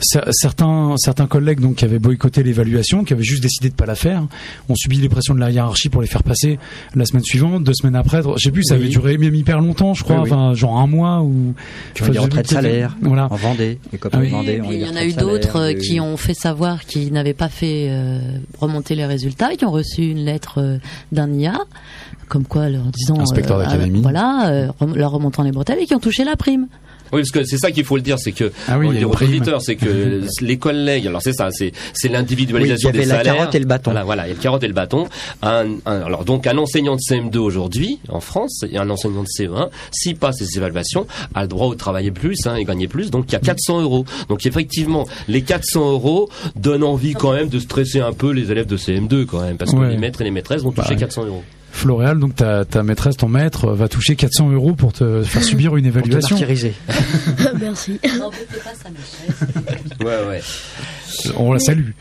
Speaker 1: certains collègues donc qui avaient boycotté l'évaluation, qui avaient juste décidé de pas la faire, ont subi les pressions de la hiérarchie pour les faire passer la semaine suivante, 2 semaines après. Je sais plus, ça avait duré même hyper longtemps, je crois, enfin genre un mois ou.
Speaker 2: Tu vois, des retraites de salaire. Voilà. En Vendée.
Speaker 3: Et puis, il y en a eu d'autres qui ont fait savoir qu'ils n'avaient pas fait remonter les résultats, qui ont reçu une lettre d'un IA, comme quoi leur disant
Speaker 1: inspecteur d'académie,
Speaker 3: leur remontant les bretelles, et qui ont touché la prime.
Speaker 4: Oui, parce que c'est ça qu'il faut le dire, c'est que on le dit aux auditeurs, c'est que les collègues, alors c'est ça, c'est l'individualisation des salaires.
Speaker 2: Il y avait la carotte et le bâton.
Speaker 4: Voilà, il y a le carotte et le bâton. Alors donc un enseignant de CM2 aujourd'hui en France et un enseignant de CE1, s'il passe ces évaluations, a le droit de travailler plus et gagner plus. Donc il y a 400 €. Donc effectivement, les 400 € donnent envie quand même de stresser un peu les élèves de CM2 quand même, parce que les maîtres et les maîtresses vont toucher 400 €.
Speaker 1: Floréal, donc ta maîtresse, ton maître, va toucher 400 € pour te faire subir une évaluation.
Speaker 2: Pour te martyriser.
Speaker 6: Merci.
Speaker 3: N'embêtez pas sa maîtresse.
Speaker 4: Ouais.
Speaker 1: On la salue.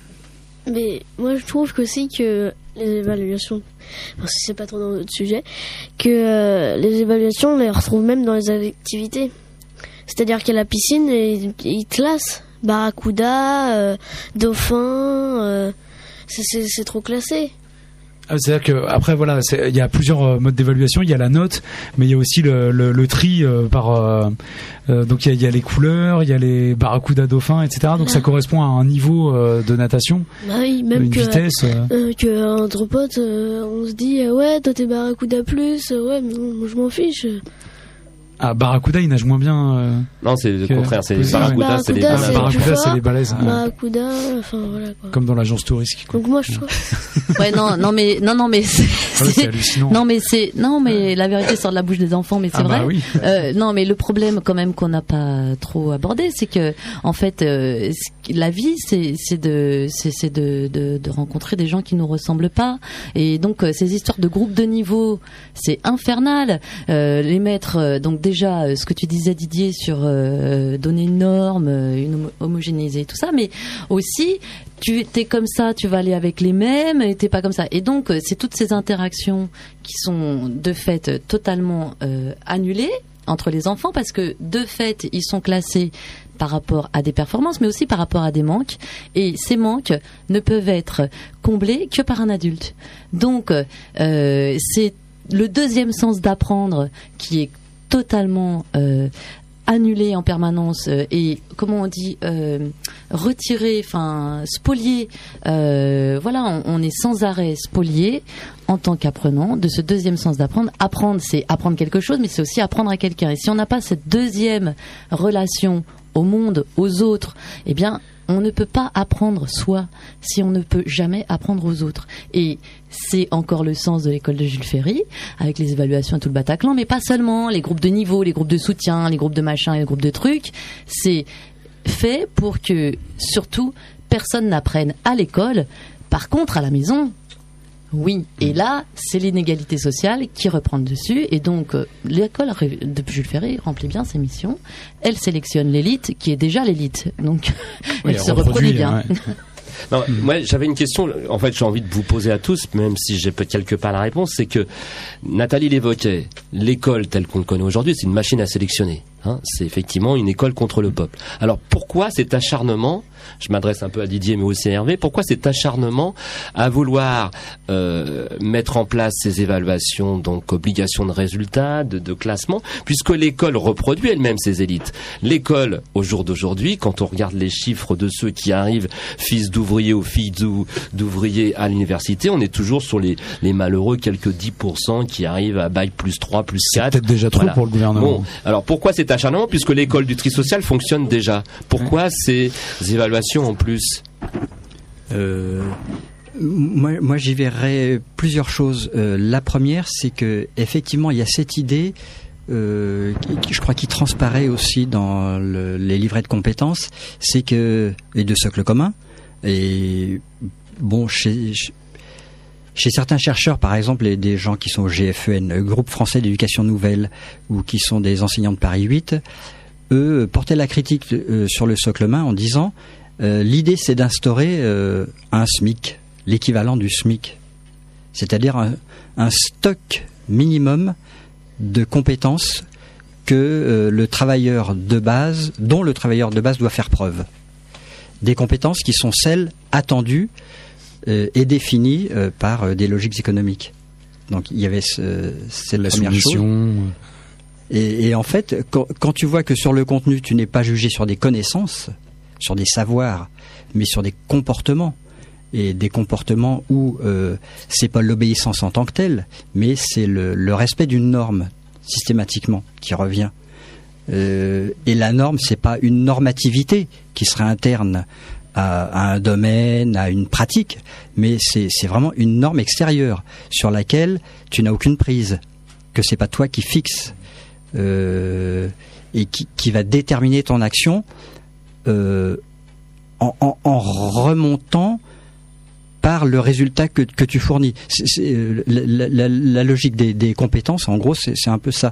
Speaker 6: Mais moi, je trouve aussi que les évaluations, parce que c'est pas trop dans notre sujet, que les évaluations, on les retrouve même dans les activités. C'est-à-dire qu'à la piscine, ils classent barracuda, dauphin, c'est trop classé.
Speaker 1: C'est-à-dire que après voilà, il y a plusieurs modes d'évaluation. Il y a la note, mais il y a aussi le tri par. Donc il y a les couleurs, il y a les barracuda dauphins, etc. Donc ça correspond à un niveau de natation,
Speaker 6: oui, même
Speaker 1: une vitesse.
Speaker 6: Que entre potes, on se dit ouais, toi t'es barracuda plus, ouais, mais moi je m'en fiche.
Speaker 1: Ah, barracuda, il nage moins bien.
Speaker 4: Non, c'est le contraire. C'est barracuda, c'est les
Speaker 1: balaises. Barracuda, c'est les balaises.
Speaker 6: Barracuda, enfin voilà quoi.
Speaker 1: Comme dans l'agence touristique.
Speaker 6: Donc moi je trouve.
Speaker 3: Ouais, non, mais
Speaker 1: c'est hallucinant.
Speaker 3: Non, mais la vérité sort de la bouche des enfants, mais c'est vrai.
Speaker 1: Oui.
Speaker 3: Non, mais le problème quand même qu'on n'a pas trop abordé, c'est que en fait, la vie, c'est de rencontrer des gens qui nous ressemblent pas, et donc ces histoires de groupes de niveau, c'est infernal. Les maîtres, donc déjà, ce que tu disais Didier sur donner une norme, une homogénéiser tout ça, mais aussi tu t'es comme ça, tu vas aller avec les mêmes, et t'es pas comme ça. Et donc c'est toutes ces interactions qui sont de fait totalement annulées entre les enfants, parce que de fait ils sont classés par rapport à des performances, mais aussi par rapport à des manques, et ces manques ne peuvent être comblés que par un adulte. Donc c'est le deuxième sens d'apprendre qui est totalement annulé en permanence, et comment on dit, retiré, enfin spolié. Voilà, on est sans arrêt spolié en tant qu'apprenant de ce deuxième sens d'apprendre. Apprendre, c'est apprendre quelque chose, mais c'est aussi apprendre à quelqu'un. Et si on n'a pas cette deuxième relation au monde, aux autres, eh bien on ne peut pas apprendre soi si on ne peut jamais apprendre aux autres. Et c'est encore le sens de l'école de Jules Ferry, avec les évaluations et tout le Bataclan, mais pas seulement, les groupes de niveau, les groupes de soutien, les groupes de machin, les groupes de trucs. C'est fait pour que, surtout, personne n'apprenne à l'école. Par contre, à la maison, Oui, et là, c'est l'inégalité sociale qui reprend le dessus, et donc l'école de Jules Ferry remplit bien ses missions. Elle sélectionne l'élite, qui est déjà l'élite, donc elle se reproduit bien.
Speaker 1: Ouais.
Speaker 4: Non, moi, j'avais une question. En fait, j'ai envie de vous poser à tous, même si j'ai peut-être quelque part la réponse, c'est que Nathalie l'évoquait. L'école telle qu'on le connaît aujourd'hui, c'est une machine à sélectionner. Hein, c'est effectivement une école contre le peuple. Alors pourquoi cet acharnement, je m'adresse un peu à Didier mais aussi à Hervé, pourquoi cet acharnement à vouloir mettre en place ces évaluations, donc obligation de résultats, de classement, puisque l'école reproduit elle-même ses élites. L'école, au jour d'aujourd'hui, quand on regarde les chiffres de ceux qui arrivent, fils d'ouvriers ou filles d'ouvriers à l'université, on est toujours sur les malheureux quelques 10% qui arrivent à bac plus 3, plus 4.
Speaker 1: C'est peut-être déjà trop pour le gouvernement.
Speaker 4: Bon, alors pourquoi cet acharnement, puisque l'école du tri social fonctionne déjà? Pourquoi ces évaluations en plus?
Speaker 2: Moi, j'y verrais plusieurs choses. La première, c'est que effectivement, il y a cette idée, je crois, qui transparaît aussi dans les livrets de compétences, c'est que, et de socle commun, et bon, chez certains chercheurs, par exemple, et des gens qui sont au GFEN, Groupe Français d'Éducation Nouvelle, ou qui sont des enseignants de Paris 8, eux portaient la critique sur le socle commun en disant l'idée, c'est d'instaurer un SMIC, l'équivalent du SMIC, c'est-à-dire un stock minimum de compétences que le travailleur de base, dont le travailleur de base doit faire preuve. Des compétences qui sont celles attendues et définies par des logiques économiques. Donc il y avait cette
Speaker 1: la
Speaker 2: première
Speaker 1: soumission.
Speaker 2: chose. Et en fait, quand tu vois que sur le contenu, tu n'es pas jugé sur des connaissances, sur des savoirs, mais sur des comportements, et des comportements où c'est pas l'obéissance en tant que telle, mais c'est le respect d'une norme systématiquement qui revient. Et la norme, c'est pas une normativité qui serait interne à un domaine, à une pratique, mais c'est vraiment une norme extérieure sur laquelle tu n'as aucune prise, que c'est pas toi qui fixe et qui va déterminer ton action en remontant par le résultat que tu fournis. La logique des compétences, en gros, c'est un peu ça.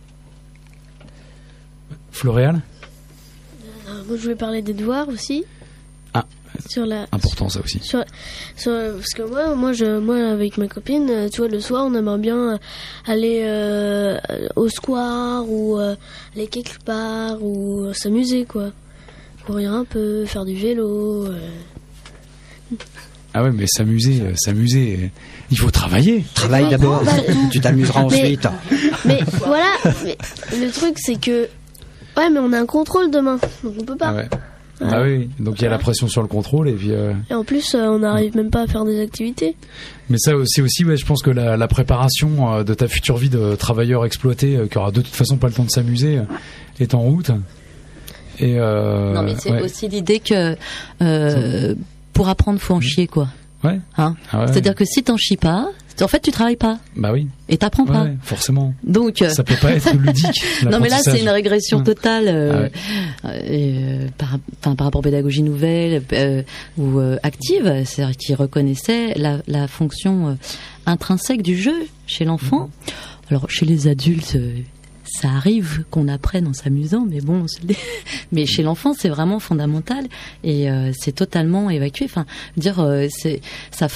Speaker 1: Floréal?
Speaker 6: Moi, je voulais parler des devoirs aussi.
Speaker 1: Ah, important ça aussi.
Speaker 6: Parce que moi, avec ma copine, tu vois, le soir, on aimerait bien aller au square ou aller quelque part ou s'amuser, quoi. Courir un peu, faire du vélo.
Speaker 1: Ah ouais, mais s'amuser, il faut travailler.
Speaker 2: Travaille d'abord, tu t'amuseras ensuite.
Speaker 6: Mais voilà, mais le truc, c'est que ouais, mais on a un contrôle demain, donc on peut pas.
Speaker 1: Ah ouais. Ah oui, donc il y a la pression sur le contrôle et puis.
Speaker 6: Et en plus, on n'arrive même pas à faire des activités.
Speaker 1: Mais ça aussi, ouais, je pense que la préparation de ta future vie de travailleur exploité, qui aura de toute façon pas le temps de s'amuser, est en route. Et
Speaker 3: non, mais c'est aussi l'idée que pour apprendre, faut en chier, quoi.
Speaker 1: Ouais.
Speaker 3: Hein,
Speaker 1: ah ouais.
Speaker 3: C'est-à-dire que si t'en chies pas, en fait, tu travailles pas.
Speaker 1: Bah oui.
Speaker 3: Et t'apprends pas.
Speaker 1: Ouais, forcément.
Speaker 3: Donc.
Speaker 1: Ça peut pas être ludique.
Speaker 3: Non, mais là, c'est une régression totale par rapport aux pédagogies nouvelles ou actives, c'est-à-dire qui reconnaissaient la fonction intrinsèque du jeu chez l'enfant. Alors, chez les adultes. Ça arrive qu'on apprenne en s'amusant, mais bon, mais chez l'enfant, c'est vraiment fondamental et c'est totalement évacué. Enfin, dire c'est ça,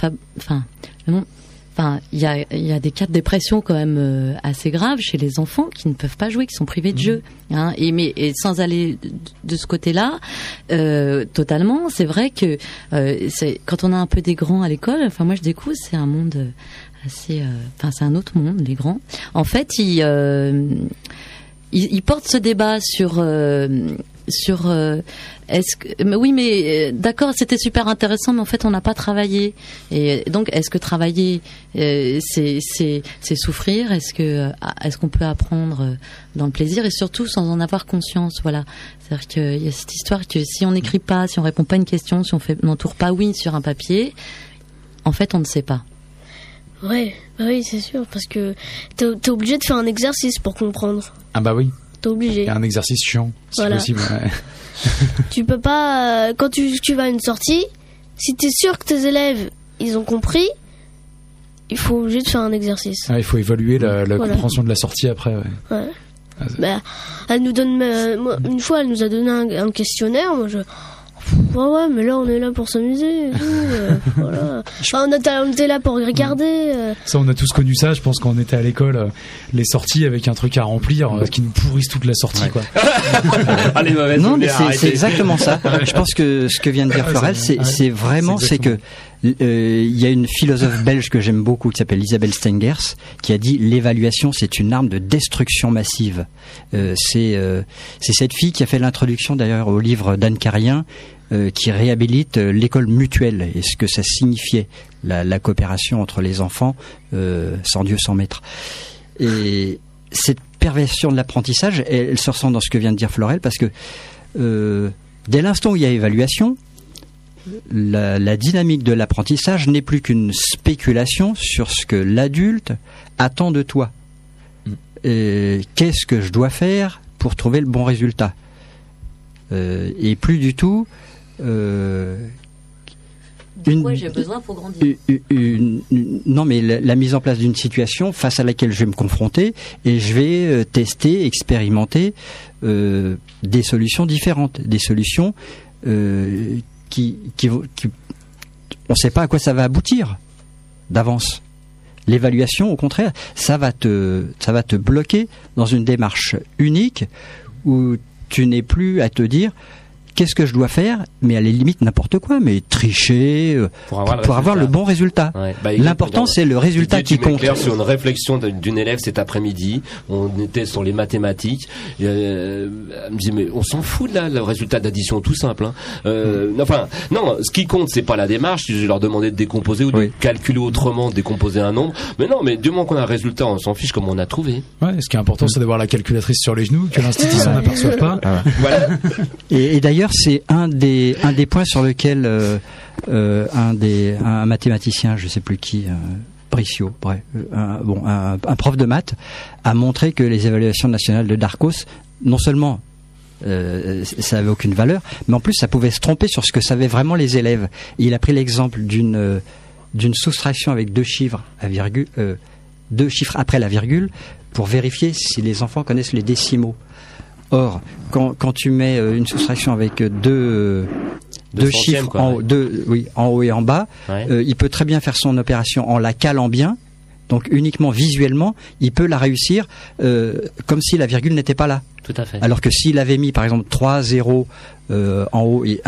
Speaker 3: il y a des cas de dépression quand même assez graves chez les enfants qui ne peuvent pas jouer, qui sont privés de jeu. Hein, et sans aller de ce côté-là, totalement, c'est vrai que quand on a un peu des grands à l'école, enfin moi je découvre, c'est un monde. C'est un autre monde, les grands. En fait, ils portent ce débat sur est-ce que oui, mais d'accord, c'était super intéressant, mais en fait, on n'a pas travaillé. Et donc, est-ce que travailler, c'est souffrir? Est-ce qu'on peut apprendre dans le plaisir et surtout sans en avoir conscience? Voilà. C'est-à-dire qu'il y a cette histoire que si on n'écrit pas, si on répond pas à une question, si on n'entoure pas oui sur un papier, en fait, on ne sait pas.
Speaker 6: Ouais, bah oui, c'est sûr, parce que t'es obligé de faire un exercice pour comprendre.
Speaker 1: Ah bah oui.
Speaker 6: T'es obligé.
Speaker 1: Il y a un exercice chiant, si possible. Ouais.
Speaker 6: Tu peux pas, quand tu vas à une sortie, si t'es sûr que tes élèves, ils ont compris, il faut obligé de faire un exercice.
Speaker 1: Il faut évaluer la compréhension de la sortie après. Ouais.
Speaker 6: Elle nous donne, une fois, elle nous a donné un questionnaire. Moi, ouais, mais là, on est là pour s'amuser. Et tout, voilà. On était là pour regarder.
Speaker 1: Ça, on a tous connu ça. Je pense qu'on était à l'école, les sorties avec un truc à remplir qui nous pourrissent toute la sortie, quoi.
Speaker 4: Allez,
Speaker 2: non, mais c'est exactement ça. Je pense que ce que vient de dire Florel, c'est vraiment, c'est que il y a une philosophe belge que j'aime beaucoup qui s'appelle Isabelle Stengers qui a dit l'évaluation c'est une arme de destruction massive. C'est cette fille qui a fait l'introduction d'ailleurs au livre d'Anne Carrien qui réhabilite l'école mutuelle et ce que ça signifiait la coopération entre les enfants sans Dieu sans maître. Et cette perversion de l'apprentissage elle se ressent dans ce que vient de dire Florel parce que dès l'instant où il y a évaluation, la dynamique de l'apprentissage n'est plus qu'une spéculation sur ce que l'adulte attend de toi. Qu'est-ce que je dois faire pour trouver le bon résultat et plus du tout
Speaker 3: de quoi j'ai besoin pour grandir.
Speaker 2: Non, mais la mise en place d'une situation face à laquelle je vais me confronter et je vais tester, expérimenter des solutions différentes, des solutions qui on ne sait pas à quoi ça va aboutir d'avance. L'évaluation, au contraire, ça va te bloquer dans une démarche unique où tu n'es plus à te dire qu'est-ce que je dois faire, mais à la limite n'importe quoi, mais tricher pour avoir le bon résultat. Ouais. L'important c'est le résultat qui compte.
Speaker 4: Clair sur une réflexion d'une élève cet après-midi, on était sur les mathématiques, elle me dit mais on s'en fout de le résultat d'addition tout simple. Enfin non, ce qui compte c'est pas la démarche, je leur demandais de décomposer ou de calculer autrement, de décomposer un nombre, mais du moment qu'on a un résultat on s'en fiche comme on a trouvé.
Speaker 1: Ouais, ce qui est important c'est d'avoir la calculatrice sur les genoux, que l'institution n'aperçoive pas.
Speaker 4: Voilà.
Speaker 2: Et d'ailleurs c'est un des points sur lequel un mathématicien, je sais plus qui, Bricio, un prof de maths, a montré que les évaluations nationales de Darcos, non seulement ça avait aucune valeur, mais en plus ça pouvait se tromper sur ce que savaient vraiment les élèves. Et il a pris l'exemple d'une soustraction avec deux chiffres après la virgule pour vérifier si les enfants connaissent les décimaux. Or, quand tu mets une soustraction avec deux chiffres en haut et en bas, il peut très bien faire son opération en la calant bien, donc uniquement visuellement, il peut la réussir comme si la virgule n'était pas là.
Speaker 4: Tout à fait.
Speaker 2: Alors que s'il avait mis par exemple 3 zéros en haut et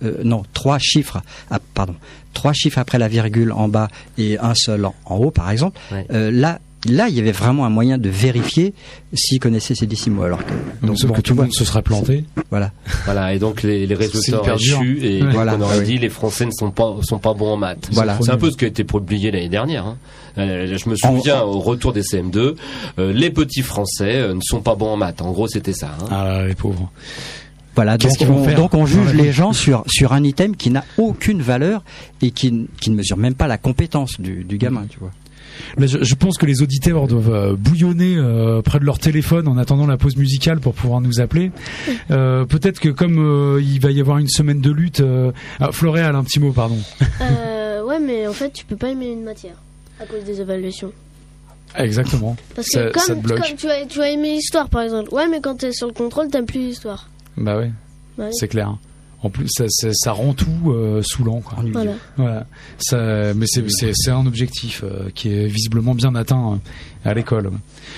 Speaker 2: 3 chiffres, trois chiffres après la virgule en bas et un seul en haut par exemple, Là, il y avait vraiment un moyen de vérifier s'il connaissait ces décimaux. Alors que,
Speaker 1: donc que tout le monde se serait planté.
Speaker 2: Voilà.
Speaker 4: Et donc les résultats auraient chu et on aurait dit les Français ne sont pas bons en maths. Voilà. C'est un peu ce qui a été publié l'année dernière. Je me souviens au retour des CM2, les petits Français ne sont pas bons en maths. En gros, c'était ça.
Speaker 1: Ah, les pauvres.
Speaker 2: Voilà, donc on juge les gens sur un item qui n'a aucune valeur et qui ne mesure même pas la compétence du gamin, tu vois.
Speaker 1: Là, je pense que les auditeurs doivent bouillonner près de leur téléphone en attendant la pause musicale pour pouvoir nous appeler. Peut-être que comme il va y avoir une semaine de lutte... Floréal, un petit mot, pardon.
Speaker 6: Ouais, mais en fait, tu peux pas aimer une matière à cause des évaluations.
Speaker 1: Exactement.
Speaker 6: Parce que comme tu vas aimer l'histoire, par exemple. Ouais, mais quand t'es sur le contrôle, t'aimes plus l'histoire.
Speaker 1: Bah ouais. C'est clair. En plus, ça rend tout saoulant, quoi. Voilà. Mais c'est un objectif qui est visiblement bien atteint à l'école.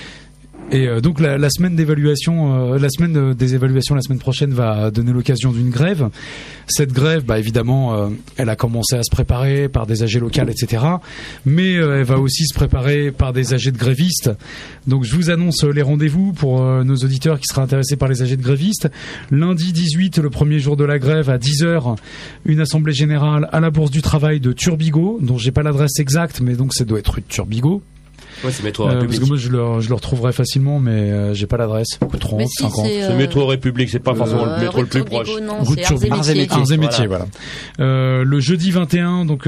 Speaker 1: Et donc la semaine d'évaluation, la semaine des évaluations la semaine prochaine va donner l'occasion d'une grève. Cette grève, évidemment, elle a commencé à se préparer par des AG locales, etc. Mais elle va aussi se préparer par des AG de grévistes. Donc je vous annonce les rendez-vous pour nos auditeurs qui seraient intéressés par les AG de grévistes. Lundi 18, le premier jour de la grève, à 10h, une assemblée générale à la Bourse du Travail de Turbigo, dont j'ai pas l'adresse exacte, mais donc ça doit être rue de Turbigo.
Speaker 4: Ouais, c'est Métro République.
Speaker 1: Parce que moi je le retrouverai facilement, mais j'ai pas l'adresse. 30, 50.
Speaker 4: C'est Métro République, c'est pas forcément le métro le plus proche.
Speaker 1: Route Arts et Métiers, voilà. Le jeudi 21, donc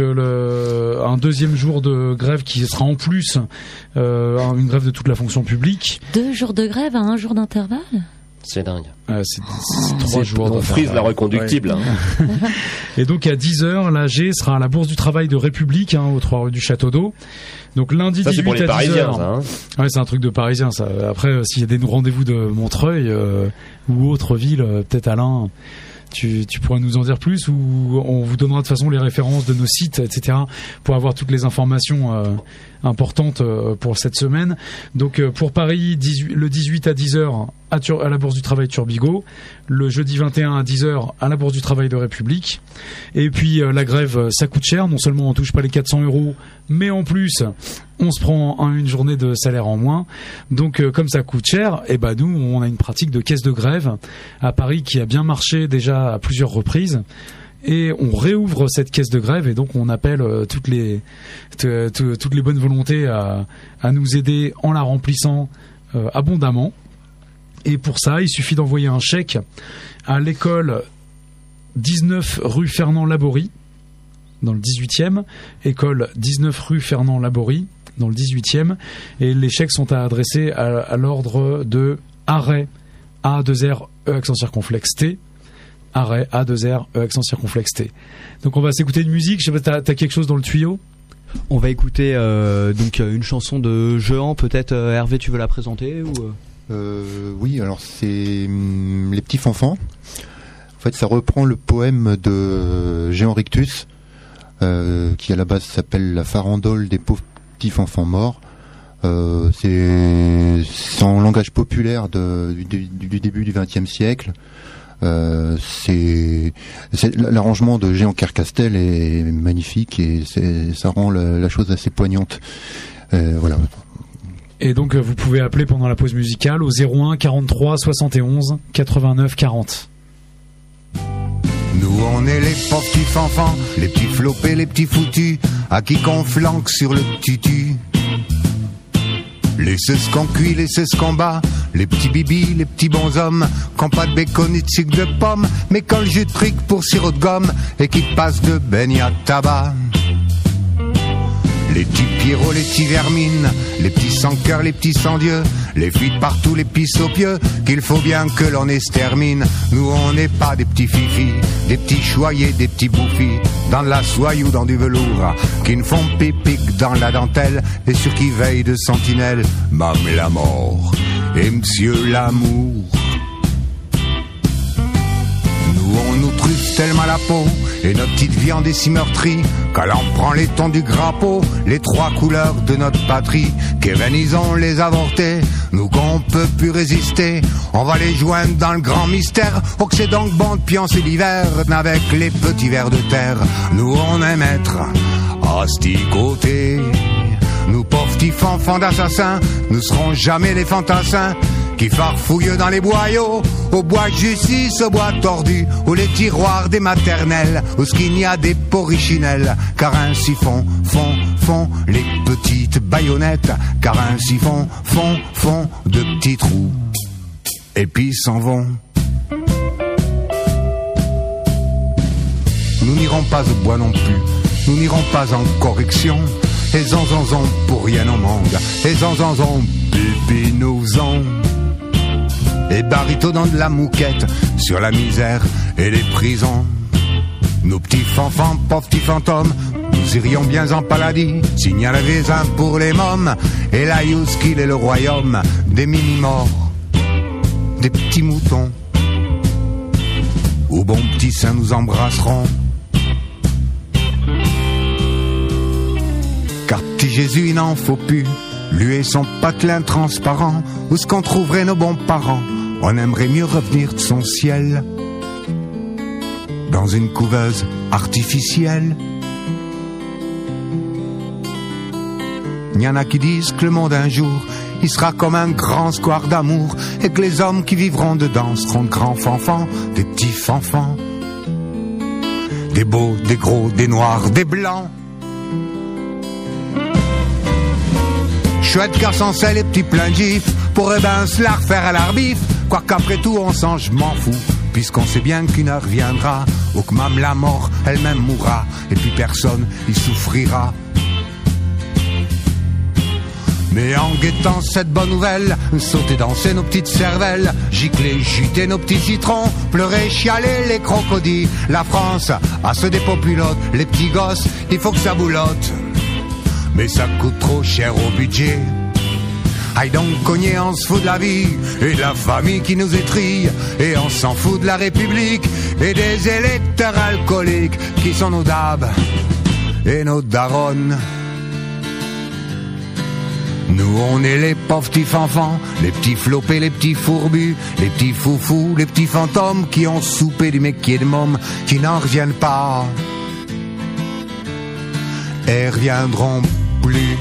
Speaker 1: un deuxième jour de grève qui sera en plus une grève de toute la fonction publique.
Speaker 3: 2 jours de grève à 1 jour d'intervalle.
Speaker 4: C'est dingue.
Speaker 1: C'est 3 jours.
Speaker 4: On frise la reconductible.
Speaker 1: Ouais. Et donc à 10h, l'AG sera à la Bourse du Travail de République, au 3 rue du Château d'Eau. Donc lundi 18
Speaker 4: c'est pour les
Speaker 1: à 10h.
Speaker 4: Parisiens, ça, hein.
Speaker 1: Ouais, c'est un truc de Parisien, ça. Après, s'il y a des rendez-vous de Montreuil ou autre ville, peut-être Alain, tu pourrais nous en dire plus, ou on vous donnera de toute façon les références de nos sites, etc., pour avoir toutes les informations importantes pour cette semaine. Donc pour Paris, le 18 à 10h à la Bourse du Travail de Turbigo, le jeudi 21 à 10h à la Bourse du Travail de République. Et puis la grève, ça coûte cher. Non seulement on touche pas les 400 €, mais en plus on se prend une journée de salaire en moins. Donc comme ça coûte cher, et ben nous on a une pratique de caisse de grève à Paris qui a bien marché déjà à plusieurs reprises. Et on réouvre cette caisse de grève, et donc on appelle toutes les bonnes volontés à nous aider en la remplissant abondamment. Et pour ça, il suffit d'envoyer un chèque à l'école 19 rue Fernand Laborie, dans le 18e, école 19 rue Fernand Laborie, dans le 18e, et les chèques sont adressés à l'ordre de arrêt A2R E accent circonflexe T, arrêt A2R E accent circonflexe T. Donc on va s'écouter une musique. Je sais pas, t'as quelque chose dans le tuyau?
Speaker 7: On va écouter donc une chanson de Jehan, peut-être. Hervé, tu veux la présenter ou
Speaker 5: Oui, alors c'est Les Petits Fanfans. En fait, ça reprend le poème de Jehan Rictus, qui à la base s'appelle La farandole des pauvres petits fanfans morts. C'est en langage populaire du début du XXe siècle. L'arrangement de Jehan Kercastel est magnifique, et ça rend la chose assez poignante. Voilà.
Speaker 1: Et donc vous pouvez appeler pendant la pause musicale au 01 43 71 89 40.
Speaker 8: Nous on est les pauvres petits fanfans, les petits flopés, les petits foutus, à qui qu'on flanque sur le tutu. Les ceux qu'on cuit, les ceux qu'on bat, les petits bibis, les petits bonshommes, qu'ont pas de bacon ni de sucre de pomme, mais quand le jus de trique pour sirop de gomme, et qui passent de beigne à tabac. Les petits Pierrots, les petits vermines, les petits sans cœur, les petits sans Dieu, les fuites partout, les petits saupieux, qu'il faut bien que l'on extermine. Nous on n'est pas des petits fifis, des petits choyés, des petits bouffis, dans de la soie ou dans du velours, qui ne font pipic dans la dentelle, et sur qui veillent de sentinelle, Mame la mort et Monsieur l'amour. Nous on nous truffe tellement la peau, et notre petite viande est si meurtrie, qu'elle en prend les tons du grappot, les trois couleurs de notre patrie, qu'événisons les avortés. Nous qu'on peut plus résister, on va les joindre dans le grand mystère. Oh que c'est donc bon de pioncer l'hiver avec les petits vers de terre. Nous on est maîtres asticotés. Nous pauvres petits fanfans d'assassins, nous serons jamais les fantassins qui farfouillent dans les boyaux, au bois de justice, au bois tordu, ou les tiroirs des maternelles, où ce qu'il y a des porrichinelles, car ainsi font les petites baïonnettes, car ainsi font de petits trous, et puis s'en vont. Nous n'irons pas au bois non plus, nous n'irons pas en correction, et zon pour rien au monde, et zon pipi nous en. Et barito dans de la mouquette, sur la misère et les prisons. Nos petits fanfans, pauvres petits fantômes, nous irions bien en paladie, s'il n'y en avait un pour les mômes, et la Youskil est le royaume des mini-morts, des petits moutons. Au bon petit sein nous embrasserons. Car petit Jésus il n'en faut plus, lui et son patelin transparent, où est-ce qu'on trouverait nos bons parents? On aimerait mieux revenir de son ciel, dans une couveuse artificielle. Il y en a qui disent que le monde un jour, il sera comme un grand square d'amour, et que les hommes qui vivront dedans seront de grands fanfans, des petits fanfans, des beaux, des gros, des noirs, des blancs. Chouette garçon, c'est les petits pleins de gifs, pourrait ben se la refaire à l'arbif. Quoi qu'après tout on s'en je m'en fous, puisqu'on sait bien qu'une heure viendra où que même la mort elle-même mourra, et puis personne y souffrira. Mais en guettant cette bonne nouvelle, sauter, danser nos petites cervelles, gicler, juter nos petits citrons, pleurer, chialer les crocodiles. La France a se dépopulote, les petits gosses, il faut que ça boulotte. Mais ça coûte trop cher au budget. Aïe donc cogner, on se fout de la vie et de la famille qui nous étrille. Et on s'en fout de la République et des électeurs alcooliques qui sont nos dabs et nos daronnes. Nous on est les pauvres petits fanfans, les petits flopés, les petits fourbus, les petits foufous, les petits fantômes qui ont soupé du méquier de môme, qui n'en reviennent pas et reviendront plus.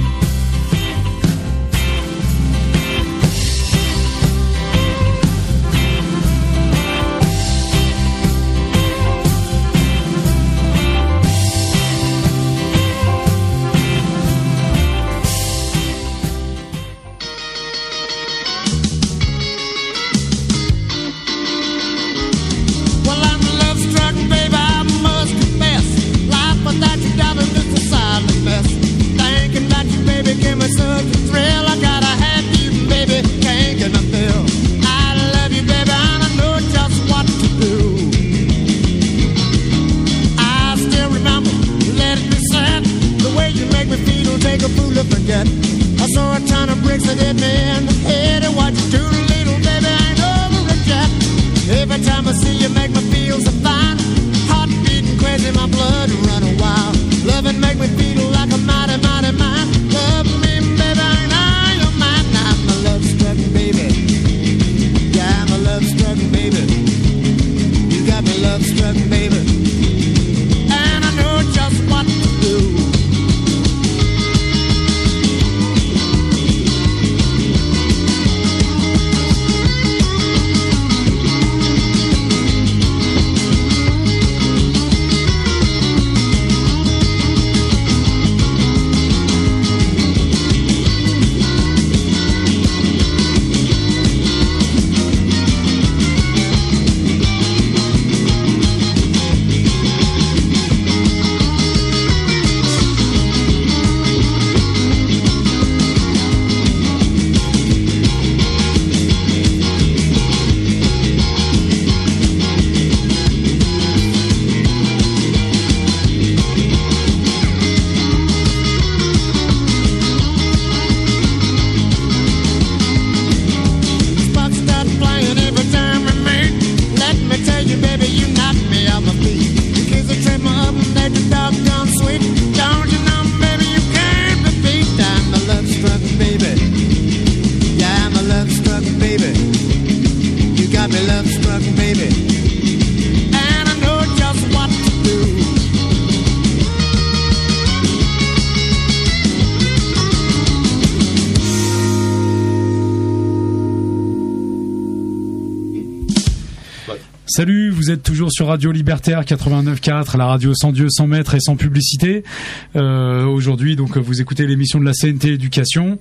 Speaker 1: Salut, vous êtes toujours sur Radio Libertaire 89.4, la radio sans Dieu, sans maître et sans publicité. Aujourd'hui, donc, vous écoutez l'émission de la CNT Éducation.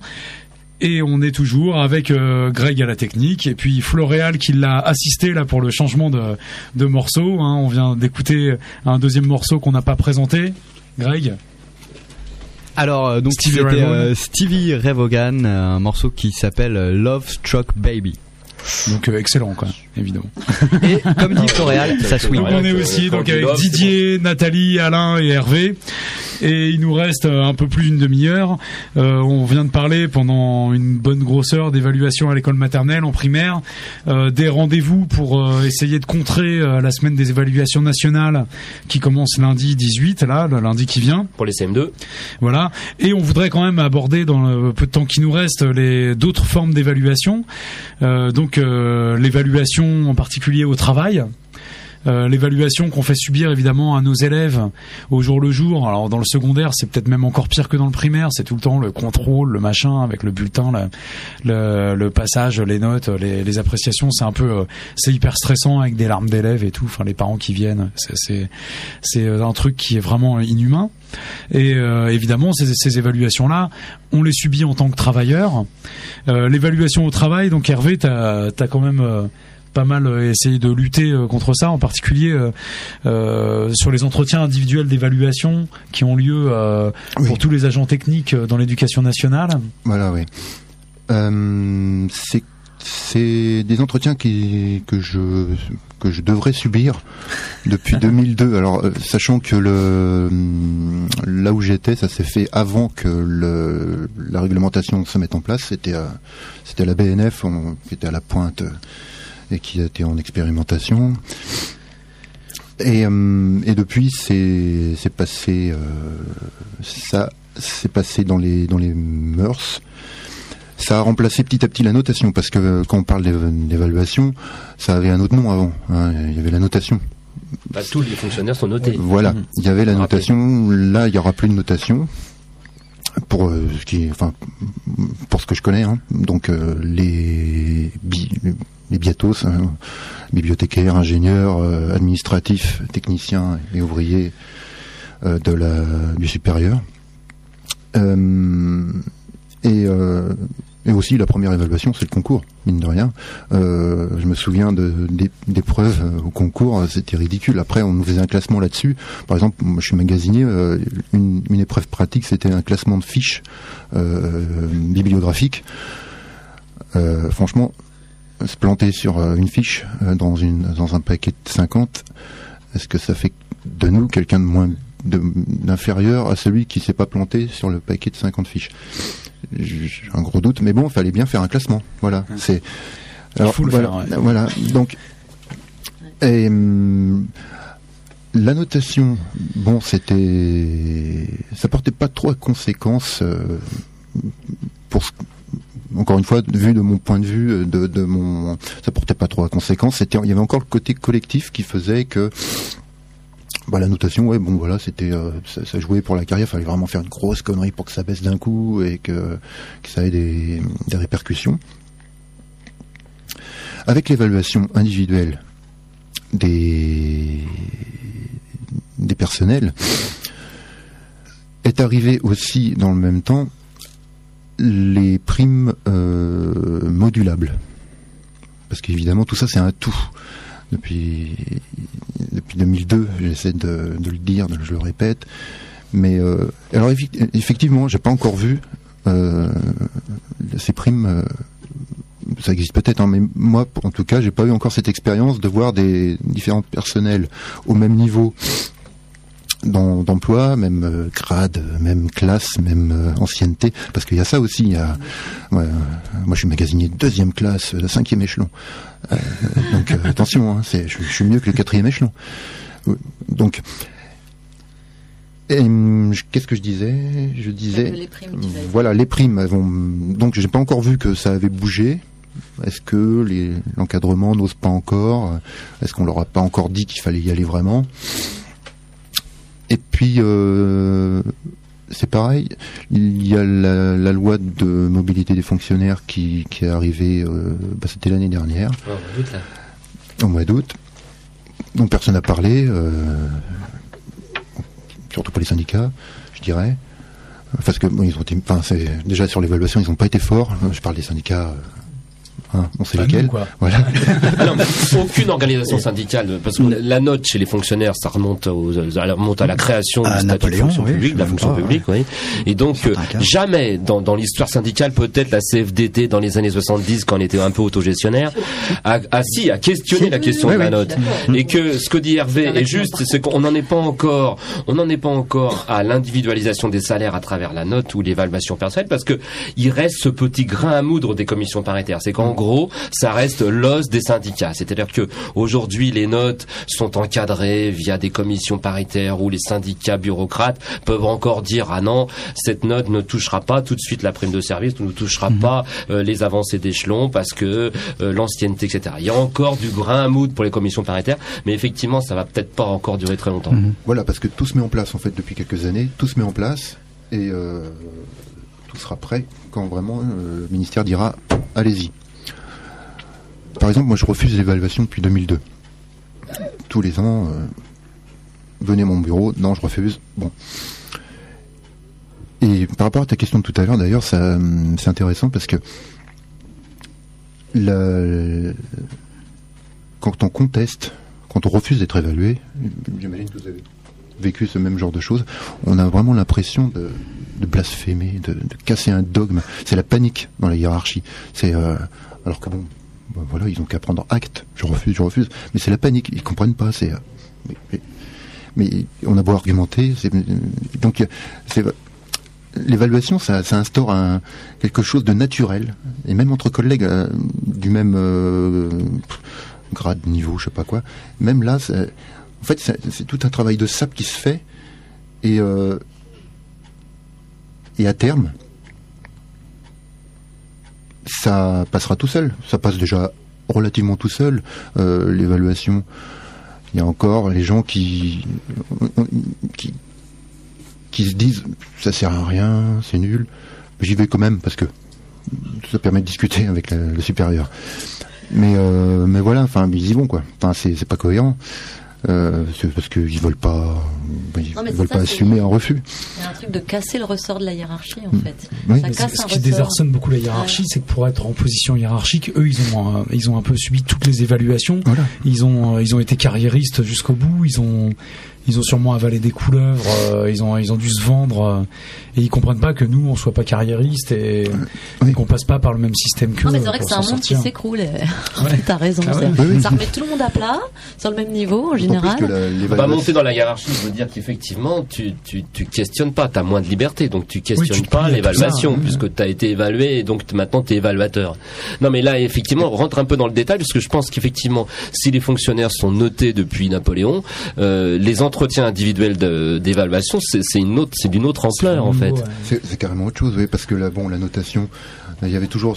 Speaker 1: Et on est toujours avec Greg à la technique et puis Floréal qui l'a assisté là pour le changement de morceau. Hein. On vient d'écouter un deuxième morceau qu'on n'a pas présenté. Greg.
Speaker 7: Alors donc c'était Stevie Ray Vaughan, un morceau qui s'appelle Love Struck Baby.
Speaker 1: Donc excellent quoi, évidemment.
Speaker 7: Et comme dit Floréal, ça swing.
Speaker 1: On est aussi donc avec Didier, Nathalie, Alain et Hervé. Et il nous reste un peu plus d'une demi-heure. On vient de parler pendant une bonne grosse heure d'évaluation à l'école maternelle, en primaire, des rendez-vous pour essayer de contrer la semaine des évaluations nationales qui commence lundi 18, là, le lundi qui vient.
Speaker 4: Pour les CM2.
Speaker 1: Voilà. Et on voudrait quand même aborder dans le peu de temps qui nous reste d'autres formes d'évaluation. Donc l'évaluation en particulier au travail. L'évaluation qu'on fait subir évidemment à nos élèves au jour le jour. Alors dans le secondaire c'est peut-être même encore pire que dans le primaire, c'est tout le temps le contrôle, le machin avec le bulletin, le passage, les notes, les appréciations, c'est un peu c'est hyper stressant avec des larmes d'élèves et tout, enfin les parents qui viennent, c'est un truc qui est vraiment inhumain. Et évidemment ces évaluations là on les subit en tant que travailleurs. L'évaluation au travail, donc Hervé t'as quand même pas mal essayé de lutter contre ça, en particulier sur les entretiens individuels d'évaluation qui ont lieu pour tous les agents techniques dans l'éducation nationale.
Speaker 5: Voilà, oui. C'est des entretiens que je devrais subir depuis 2002. Alors, sachant que là où j'étais, ça s'est fait avant que la réglementation se mette en place. C'était la BNF qui était à la pointe et qui a été en expérimentation. Et depuis, c'est passé dans les mœurs. Ça a remplacé petit à petit la notation, parce que quand on parle d'évaluation, ça avait un autre nom avant. Hein, il y avait la notation.
Speaker 4: Bah, tous les fonctionnaires sont notés.
Speaker 5: Voilà, il y avait la notation. Là, il y aura plus de notation pour ce que je connais. Hein. Donc les biatos, hein, bibliothécaires, ingénieurs, administratifs, techniciens et ouvriers du supérieur. Et aussi la première évaluation, c'est le concours, mine de rien. Je me souviens d'épreuves au concours, c'était ridicule. Après, on nous faisait un classement là-dessus. Par exemple, moi, je suis magasinier, une épreuve pratique, c'était un classement de fiches bibliographiques. Franchement, se planter sur une fiche dans un paquet de 50, est-ce que ça fait de nous quelqu'un d'inférieur à celui qui s'est pas planté sur le paquet de 50 fiches? J'ai un gros doute, mais bon, il fallait bien faire un classement. Voilà.
Speaker 1: Alors, voilà,
Speaker 5: faire, ouais. Voilà. Donc, la notation, bon, ça portait pas trop à conséquence encore une fois, vu de mon point de vue, ça portait pas trop à conséquence. Il y avait encore le côté collectif qui faisait que la notation, ouais, bon, voilà, c'était, ça jouait pour la carrière. Il fallait vraiment faire une grosse connerie pour que ça baisse d'un coup et que ça ait des répercussions. Avec l'évaluation individuelle des personnels, est arrivé aussi dans le même temps les primes modulables. Parce qu'évidemment, tout ça, c'est un tout. Depuis 2002, j'essaie de le dire, je le répète. Mais alors effectivement, j'ai pas encore vu ces primes. Ça existe peut-être, hein, mais moi, en tout cas, j'ai pas eu encore cette expérience de voir des différents personnels au même niveau d'emploi, même grade, même classe, même ancienneté, parce qu'il y a ça aussi. Moi, je suis magasinier de 2e classe, de 5e échelon. Donc attention, hein, je suis mieux que le 4e échelon. Donc, qu'est-ce que je disais ? Je disais,
Speaker 3: les primes,
Speaker 5: voilà, les primes. Donc, j'ai pas encore vu que ça avait bougé. Est-ce que l'encadrement n'ose pas encore ? Est-ce qu'on leur a pas encore dit qu'il fallait y aller vraiment ? Et puis, c'est pareil, il y a la loi de mobilité des fonctionnaires qui est arrivée, c'était l'année dernière. Au mois d'août. Donc personne n'a parlé, surtout pas les syndicats, je dirais. Parce que déjà sur l'évaluation, ils n'ont pas été forts. Je parle des syndicats. On sait lesquels. Voilà.
Speaker 4: Alors, aucune organisation syndicale, parce que la note chez les fonctionnaires, ça remonte à la création du statut de fonction publique, de la fonction publique, oui. Et donc, jamais dans l'histoire syndicale, peut-être la CFDT dans les années 70, quand on était un peu autogestionnaire, a questionné la question de la note. Et que ce que dit Hervé est juste, c'est qu'on n'en est pas encore à l'individualisation des salaires à travers la note ou l'évaluation personnelle, parce que il reste ce petit grain à moudre des commissions paritaires. C'est qu'en gros, ça reste l'os des syndicats. C'est-à-dire que aujourd'hui, les notes sont encadrées via des commissions paritaires où les syndicats bureaucrates peuvent encore dire ah non, cette note ne touchera pas tout de suite la prime de service, ne touchera pas les avancées d'échelon parce que l'ancienneté, etc. Il y a encore du grain à moudre pour les commissions paritaires, mais effectivement, ça va peut-être pas encore durer très longtemps.
Speaker 5: Voilà, parce que tout se met en place en fait depuis quelques années, tout se met en place et tout sera prêt quand vraiment le ministère dira allez-y. Par exemple, moi je refuse l'évaluation depuis 2002. Tous les ans, venez à mon bureau, non je refuse. Bon. Et par rapport à ta question de tout à l'heure, d'ailleurs, c'est quand on conteste, quand on refuse d'être évalué, j'imagine que vous avez vécu ce même genre de choses, on a vraiment l'impression de blasphémer, de casser un dogme. C'est la panique dans la hiérarchie. C'est alors que bon, voilà, ils ont qu'à prendre acte. Je refuse. Mais c'est la panique. Ils comprennent pas. C'est mais on a beau argumenter. Donc l'évaluation, ça instaure quelque chose de naturel, et même entre collègues du même grade, niveau, je sais pas quoi. Même là, en fait, c'est tout un travail de sape qui se fait, et à terme, ça passera tout seul. Ça passe déjà relativement tout seul. L'évaluation, il y a encore les gens qui se disent ça sert à rien, c'est nul. J'y vais quand même parce que ça permet de discuter avec le supérieur. Mais voilà, enfin ils y vont quoi. Enfin c'est pas cohérent. C'est parce qu'ils veulent pas, assumer un refus.
Speaker 3: Il y a un truc de casser le ressort de la hiérarchie en fait.
Speaker 1: Oui. Ce qui désarçonne beaucoup la hiérarchie, c'est que pour être en position hiérarchique, eux ils ont un peu subi toutes les évaluations. Voilà. Ils ont été carriéristes jusqu'au bout. Ils ont sûrement avalé des couleuvres. Ils ont dû se vendre et ils comprennent pas que nous on soit pas carriéristes et qu'on passe pas par le même système qu'eux.
Speaker 3: Non mais c'est vrai que c'est un monde qui s'écroule. T'as raison. Ça remet tout le monde à plat sur le même niveau en général.
Speaker 4: On va monter dans la hiérarchie, je veux dire qu'effectivement tu questionnes pas, t'as moins de liberté, donc tu questionnes pas l'évaluation puisque t'as été évalué et donc maintenant t'es évaluateur. Non mais là effectivement on rentre un peu dans le détail parce que je pense qu'effectivement si les fonctionnaires sont notés depuis Napoléon, les entretiens individuels d'évaluation c'est d'une autre ampleur en fait.
Speaker 5: C'est carrément autre chose, oui, parce que là la notation, il y avait toujours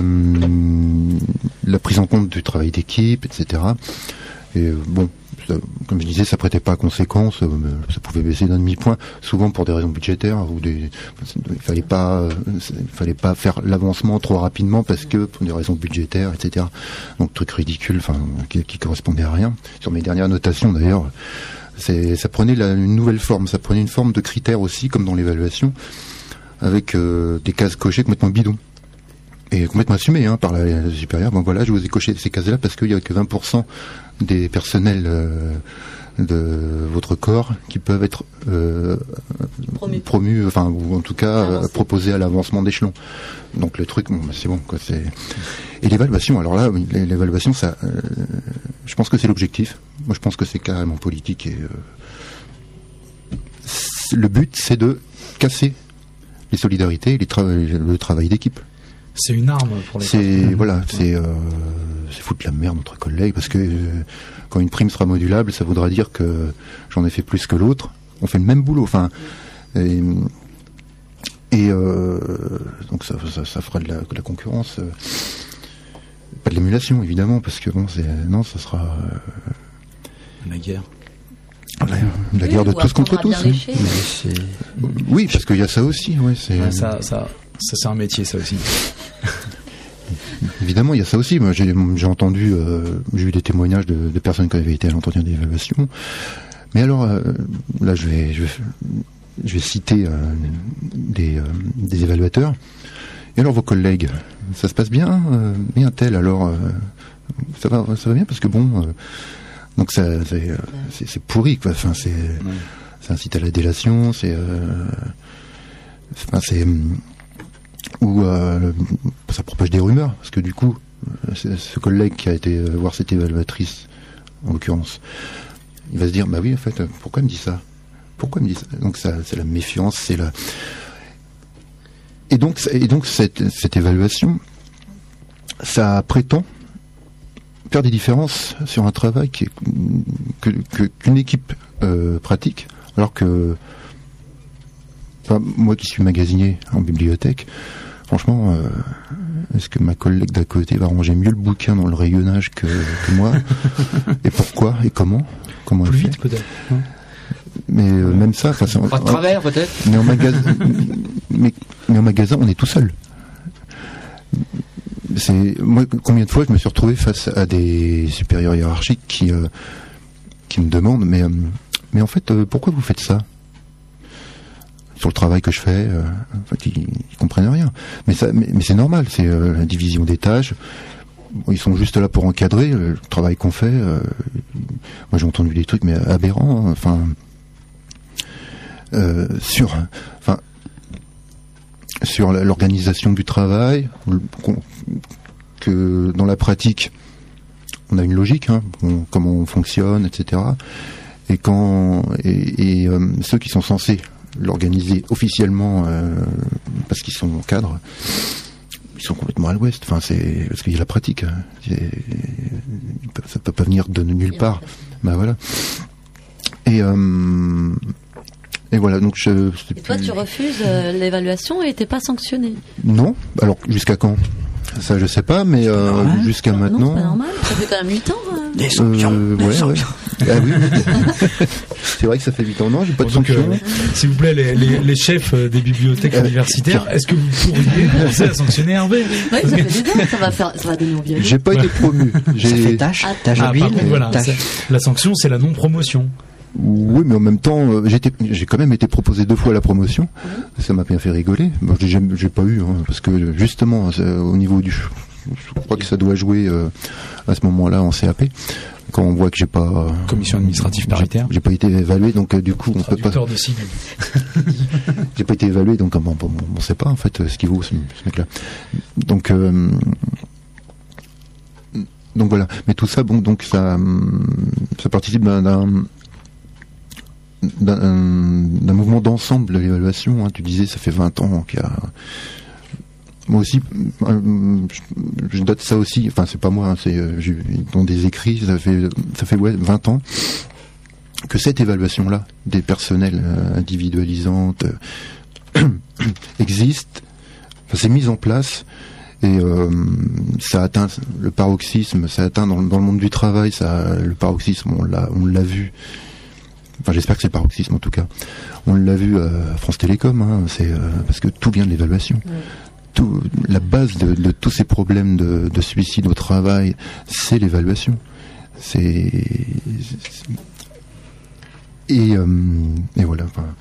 Speaker 5: la prise en compte du travail d'équipe, etc. Et bon, comme je disais, ça prêtait pas à conséquence, ça pouvait baisser d'un demi-point, souvent pour des raisons budgétaires, il fallait pas faire l'avancement trop rapidement parce que pour des raisons budgétaires, etc. Donc truc ridicule, enfin qui correspondait à rien. Sur mes dernières notations d'ailleurs, ça prenait une nouvelle forme, ça prenait une forme de critère aussi, comme dans l'évaluation, avec des cases cochées complètement bidons. Et complètement assumé par la supérieure. Bon voilà, je vous ai coché ces cases-là parce qu'il y a que 20% des personnels de votre corps qui peuvent être promus, enfin ou en tout cas proposés à l'avancement d'échelon. Donc le truc, bon, c'est bon quoi. Et l'évaluation. Alors là, l'évaluation, ça, je pense que c'est l'objectif. Moi, je pense que c'est carrément politique et le but, c'est de casser les solidarités, et le travail d'équipe.
Speaker 1: C'est une arme pour les
Speaker 5: c'est foutre la merde entre collègues parce que quand une prime sera modulable, ça voudra dire que j'en ai fait plus que l'autre. On fait le même boulot, enfin donc ça fera de la concurrence, pas de l'émulation évidemment parce que bon ça sera
Speaker 1: la guerre.
Speaker 5: La guerre de tous contre tous. Oui, parce qu'il y a ça aussi. Ouais,
Speaker 1: ça c'est un métier, ça aussi.
Speaker 5: Évidemment, il y a ça aussi. Moi, j'ai entendu, j'ai eu des témoignages de personnes qui avaient été à l'entretien d'évaluation. Mais alors, là, je vais citer des évaluateurs. Et alors, vos collègues, ça se passe bien, bien tel. Alors, ça va bien parce que bon, donc c'est pourri, quoi. Enfin, ça incite à la délation. Ou ça propage des rumeurs parce que du coup ce collègue qui a été voir cette évaluatrice en l'occurrence, il va se dire bah oui en fait pourquoi elle me dit ça, donc ça c'est la méfiance, et donc cette évaluation ça prétend faire des différences sur un travail qu'une équipe pratique, alors que moi qui suis magasinier en bibliothèque, franchement, est-ce que ma collègue d'à côté va ranger mieux le bouquin dans le rayonnage que moi? Et pourquoi? Et comment elle fait?
Speaker 1: Vite peut-être.
Speaker 5: Mais même ça,
Speaker 4: à travers peut-être.
Speaker 5: Mais en magasin, on est tout seul. Moi, combien de fois je me suis retrouvé face à des supérieurs hiérarchiques qui me demandent, mais en fait, pourquoi vous faites ça? Sur le travail que je fais, en fait, ils comprennent rien. Mais c'est normal, c'est la division des tâches. ils sont juste là pour encadrer le travail qu'on fait. Moi, j'ai entendu des trucs mais aberrants. Enfin, sur l'organisation du travail, que dans la pratique, on a une logique, comment on fonctionne, etc. Et ceux qui sont censés l'organiser officiellement parce qu'ils sont cadres, ils sont complètement à l'ouest. Enfin, c'est parce qu'il y a la pratique. Ça peut pas venir de nulle part. Bah voilà. Et voilà. Donc
Speaker 3: et toi, tu refuses l'évaluation et t'es pas sanctionné?
Speaker 5: Non. Alors jusqu'à quand? Ça, je sais pas, mais jusqu'à maintenant.
Speaker 3: Non, c'est pas normal. Ça fait quand même 8 ans.
Speaker 2: Des sanctions.
Speaker 5: Ouais. Ah oui. C'est vrai que ça fait 8 ans. Non, j'ai pas de sanctions.
Speaker 1: S'il vous plaît, les chefs des bibliothèques universitaires, est-ce que vous pourriez penser à sanctionner Hervé?
Speaker 3: Oui, ça fait des ans, ça va donner envie.
Speaker 5: J'ai pas été promu.
Speaker 2: Ça fait tâche d'huile.
Speaker 1: Par contre, voilà, la sanction, c'est la non-promotion.
Speaker 5: Oui, mais en même temps, j'ai quand même été proposé 2 fois à la promotion. Ça m'a bien fait rigoler. Bon, j'ai pas eu, parce que justement, au niveau du, je crois que ça doit jouer à ce moment-là en CAP, quand on voit que j'ai pas
Speaker 1: commission administrative paritaire,
Speaker 5: j'ai pas été évalué, donc du coup on peut pas.
Speaker 1: De signe.
Speaker 5: J'ai pas été évalué, donc on sait pas en fait ce qu'il vaut ce mec-là. Donc voilà. Mais tout ça, bon, donc ça participe d'un mouvement d'ensemble de l'évaluation. Tu disais, ça fait 20 ans qu'il y a... Moi aussi, je date ça aussi, enfin c'est pas moi, c'est dans des écrits, ça fait 20 ans que cette évaluation-là, des personnels individualisantes, existe, c'est mis en place, et ça atteint le paroxysme, ça atteint dans le monde du travail, le paroxysme, on l'a vu. Enfin, j'espère que c'est le paroxysme en tout cas. On l'a vu à France Télécom, c'est parce que tout vient de l'évaluation. La base de tous ces problèmes de suicide au travail, c'est l'évaluation. Et voilà.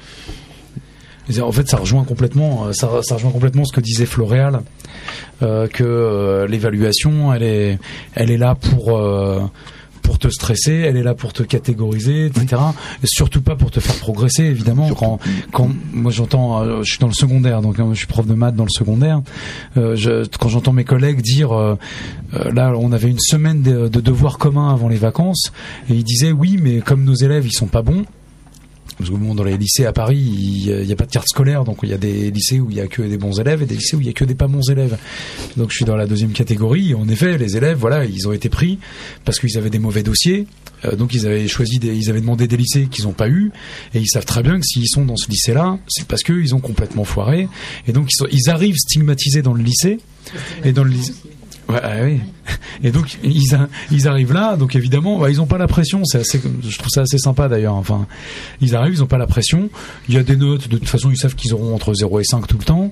Speaker 5: Enfin.
Speaker 1: En fait, ça rejoint complètement ce que disait Floréal, que l'évaluation, elle est là pour te stresser, elle est là pour te catégoriser, etc. Oui. Et surtout pas pour te faire progresser, évidemment. Quand moi j'entends, je suis dans le secondaire, donc je suis prof de maths dans le secondaire. Quand j'entends mes collègues dire, là, on avait une semaine de devoirs communs avant les vacances, et ils disaient oui, mais comme nos élèves ils sont pas bons. Parce que dans les lycées à Paris, il y a pas de carte scolaire, donc il y a des lycées où il y a que des bons élèves et des lycées où il y a que des pas bons élèves. Donc je suis dans la deuxième catégorie. Et en effet, les élèves, voilà, ils ont été pris parce qu'ils avaient des mauvais dossiers. Donc ils avaient demandé des lycées qu'ils n'ont pas eu, et ils savent très bien que s'ils sont dans ce lycée-là, c'est parce qu'ils ont complètement foiré. Et donc ils arrivent stigmatisés dans le lycée et dans le lycée. Ouais, oui. Et donc ils arrivent là, donc évidemment ils ont pas la pression, je trouve ça assez sympa d'ailleurs. Enfin, ils arrivent, ils ont pas la pression, il y a des notes, de toute façon ils savent qu'ils auront entre 0 et 5 tout le temps,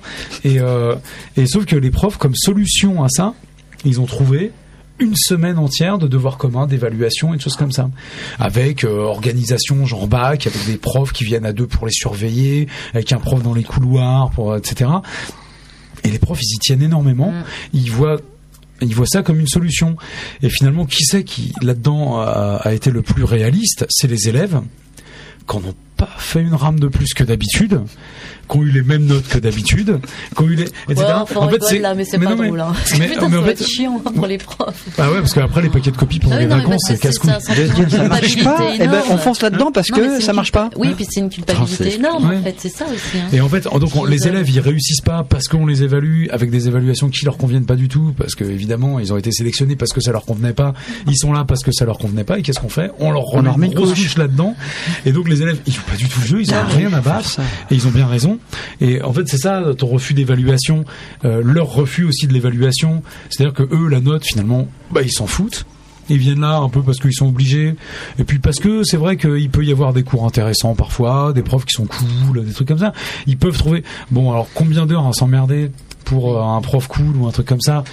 Speaker 1: et sauf que les profs, comme solution à ça, ils ont trouvé une semaine entière de devoirs communs, d'évaluation et de choses comme ça, avec organisation genre bac, avec des profs qui viennent à 2 pour les surveiller, avec un prof dans les couloirs, etc. Et les profs ils y tiennent énormément, ils voient ça comme une solution. Et finalement, qui c'est qui, là-dedans, a été le plus réaliste? C'est les élèves, qui n'ont pas fait une rame de plus que d'habitude, qui ont eu les mêmes notes que d'habitude, qui ont eu les... etc.
Speaker 3: Ouais, en fait, là, mais c'est pas drôle. Putain, ça va être chiant pour les profs.
Speaker 1: Ah ouais, parce qu'après, les paquets de copies pour les vacances, c'est casse-couille.
Speaker 2: Ça marche pas, et ben on fonce là-dedans parce que ça marche pas.
Speaker 3: Oui, puis c'est une culpabilité énorme, en fait, c'est ça aussi.
Speaker 1: Et en fait, donc les élèves, ils réussissent pas parce qu'on les évalue avec des évaluations qui leur conviennent pas du tout, parce que évidemment, ils ont été sélectionnés parce que ça leur convenait pas, ils sont là parce que ça leur convenait pas, et qu'est-ce qu'on fait? On leur remet une grosse couche là-dedans, et donc les élèves, ils jouent pas du tout le jeu, ils ont rien à battre, et ils ont bien raison. Et en fait, c'est ça, ton refus d'évaluation, leur refus aussi de l'évaluation. C'est-à-dire que eux, la note, finalement, ils s'en foutent. Ils viennent là un peu parce qu'ils sont obligés. Et puis parce que c'est vrai qu'il peut y avoir des cours intéressants parfois, des profs qui sont cool, des trucs comme ça. Ils peuvent trouver... Bon, alors combien d'heures à s'emmerder pour un prof cool ou un truc comme ça,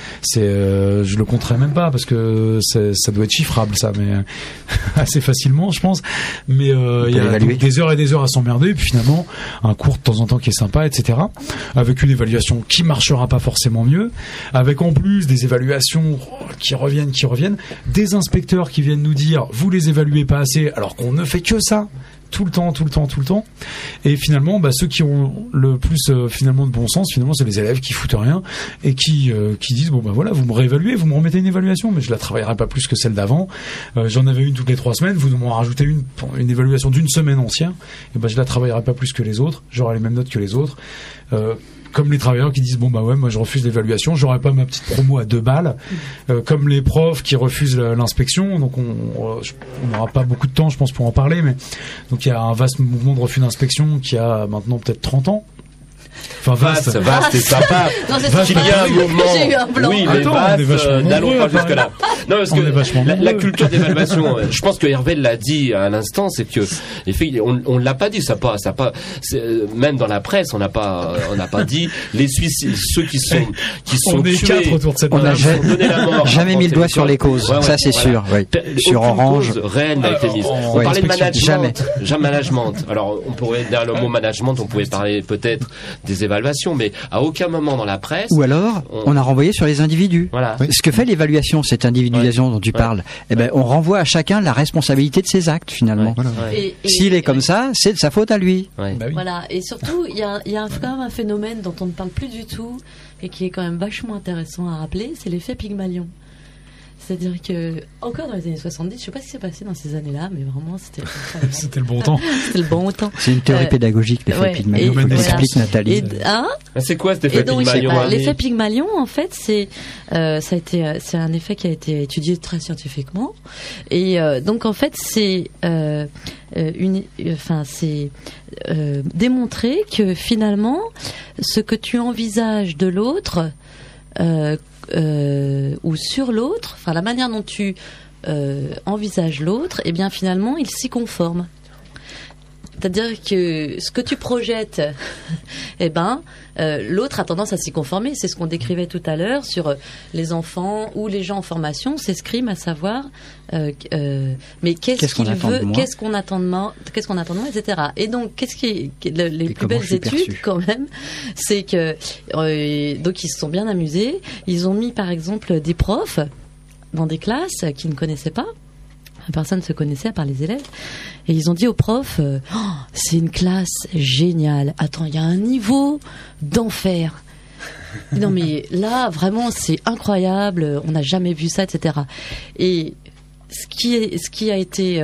Speaker 1: je le compterai même pas parce que ça doit être chiffrable ça, mais assez facilement je pense. Mais il y a donc des heures et des heures à s'emmerder, et puis finalement un cours de temps en temps qui est sympa, etc. Avec une évaluation qui marchera pas forcément mieux, avec en plus des évaluations qui reviennent, des inspecteurs qui viennent nous dire vous les évaluez pas assez, alors qu'on ne fait que ça. Tout le temps. Et finalement, ceux qui ont le plus finalement de bon sens, finalement, c'est les élèves qui foutent rien et qui disent voilà, vous me réévaluez, vous me remettez une évaluation, mais je la travaillerai pas plus que celle d'avant. J'en avais une toutes les 3 semaines, vous m'en rajoutez une évaluation d'une semaine entière, et je la travaillerai pas plus que les autres, j'aurai les mêmes notes que les autres. Comme les travailleurs qui disent moi je refuse l'évaluation, j'aurai pas ma petite promo à 2 balles, comme les profs qui refusent l'inspection. Donc on n'aura pas beaucoup de temps je pense pour en parler, mais donc il y a un vaste mouvement de refus d'inspection qui a maintenant peut-être 30 ans. Enfin vaste et sympa.
Speaker 4: Qu'il y a un mouvement.
Speaker 3: J'ai eu un blanc.
Speaker 4: Oui, mais vaste, n'allons pas jusque là. Non, parce que la culture d'évaluation, je pense que Hervé l'a dit à l'instant, c'est que on l'a pas dit, ça pas même dans la presse, on n'a pas dit les Suisses, ceux qui sont
Speaker 1: on est
Speaker 4: tués,
Speaker 1: 4 autour de cette
Speaker 2: on n'a jamais mis le doigt sur les causes, ça c'est sûr. Oui. Sur Orange,
Speaker 4: cause réelle n'a été mise. On parlait de management. Alors on pourrait derrière le mot management, on pouvait parler peut-être des évaluations, mais à aucun moment dans la presse.
Speaker 2: Ou alors, on a renvoyé sur les individus.
Speaker 4: Voilà.
Speaker 2: Ce que fait l'évaluation, cette individualisation dont tu parles, on renvoie à chacun la responsabilité de ses actes, finalement. S'il est comme ça, c'est de sa faute à lui.
Speaker 3: Voilà. Et surtout, il y a quand même un phénomène dont on ne parle plus du tout et qui est quand même vachement intéressant à rappeler, c'est l'effet Pygmalion. C'est-à-dire que, encore dans les années 70, je sais pas ce qui s'est passé dans ces années-là, mais vraiment, c'était
Speaker 1: le bon temps.
Speaker 3: C'était le bon temps.
Speaker 2: C'est une théorie pédagogique, l'effet Pygmalion. Il faut l'explique, Nathalie.
Speaker 4: C'est quoi cet effet Pygmalion?
Speaker 3: L'effet Pygmalion, en fait, c'est un effet qui a été étudié très scientifiquement. Et, donc, en fait, c'est démontrer que finalement, ce que tu envisages de l'autre, ou sur l'autre, enfin la manière dont tu envisages l'autre, et bien finalement il s'y conforme. C'est-à-dire que ce que tu projettes, l'autre a tendance à s'y conformer. C'est ce qu'on décrivait tout à l'heure sur les enfants ou les gens en formation s'escriment à savoir mais qu'est-ce qu'il veut, qu'est-ce qu'on attend de moi, etc. Et donc, qu'est-ce qui est les plus belles études quand même, c'est que donc ils se sont bien amusés. Ils ont mis par exemple des profs dans des classes qu'ils ne connaissaient pas. Personne ne se connaissait à part les élèves. Et ils ont dit aux profs, c'est une classe géniale. Attends, il y a un niveau d'enfer. Non mais là, vraiment, c'est incroyable. On n'a jamais vu ça, etc. Et ce qui a été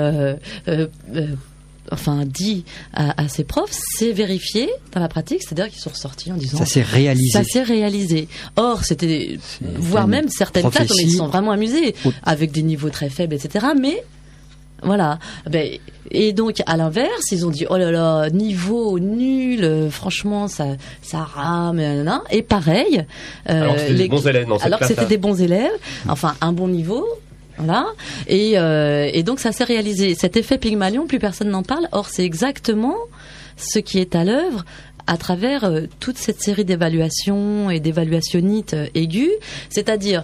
Speaker 3: dit à ces profs, c'est vérifié dans la pratique, c'est-à-dire qu'ils sont ressortis en disant
Speaker 2: ça s'est réalisé.
Speaker 3: Or, voire même certaines classes, ils se sont vraiment amusés avec des niveaux très faibles, etc. Mais voilà. Et donc, à l'inverse, ils ont dit, oh là là, niveau nul, franchement, ça rame, et pareil.
Speaker 4: Alors que c'était des bons élèves dans cette classe-là.
Speaker 3: Alors que c'était des bons élèves, enfin, un bon niveau. Voilà. Et donc, ça s'est réalisé. Cet effet Pygmalion, plus personne n'en parle. Or, c'est exactement ce qui est à l'œuvre à travers toute cette série d'évaluations et d'évaluationnites aiguës, c'est-à-dire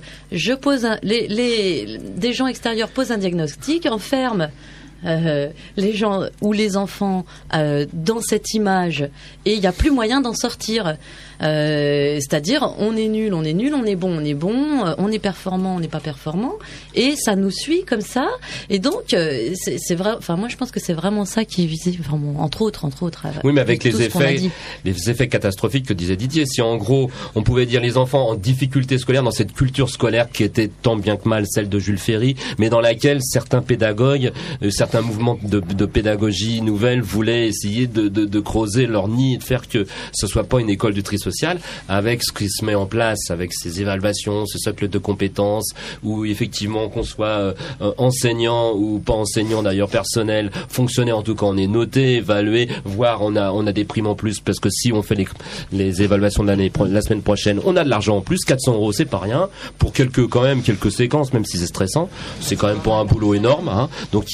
Speaker 3: des gens extérieurs posent un diagnostic, enferment les gens ou les enfants dans cette image et il n'y a plus moyen d'en sortir. C'est-à-dire on est nul, on est bon, on est performant, on n'est pas performant, et ça nous suit comme ça. Et donc c'est vrai. Enfin moi je pense que c'est vraiment ça qui est visé, vraiment, entre autres.
Speaker 4: Oui, mais avec les effets catastrophiques que disait Didier. Si en gros on pouvait dire les enfants en difficulté scolaire dans cette culture scolaire qui était tant bien que mal celle de Jules Ferry, mais dans laquelle certains pédagogues, certains mouvements de pédagogie nouvelle voulaient essayer de creuser leur nid et de faire que ce soit pas une école du tri social, avec ce qui se met en place, avec ces évaluations, ce socle de compétences, où effectivement qu'on soit enseignant ou pas enseignant d'ailleurs, personnel, fonctionnaire en tout cas, on est noté, évalué, voire on a des primes en plus, parce que si on fait les évaluations de la semaine prochaine, on a de l'argent en plus, 400 €, c'est pas rien, pour quelques séquences, même si c'est stressant, c'est quand même pour un boulot énorme, hein. Donc il y a déjà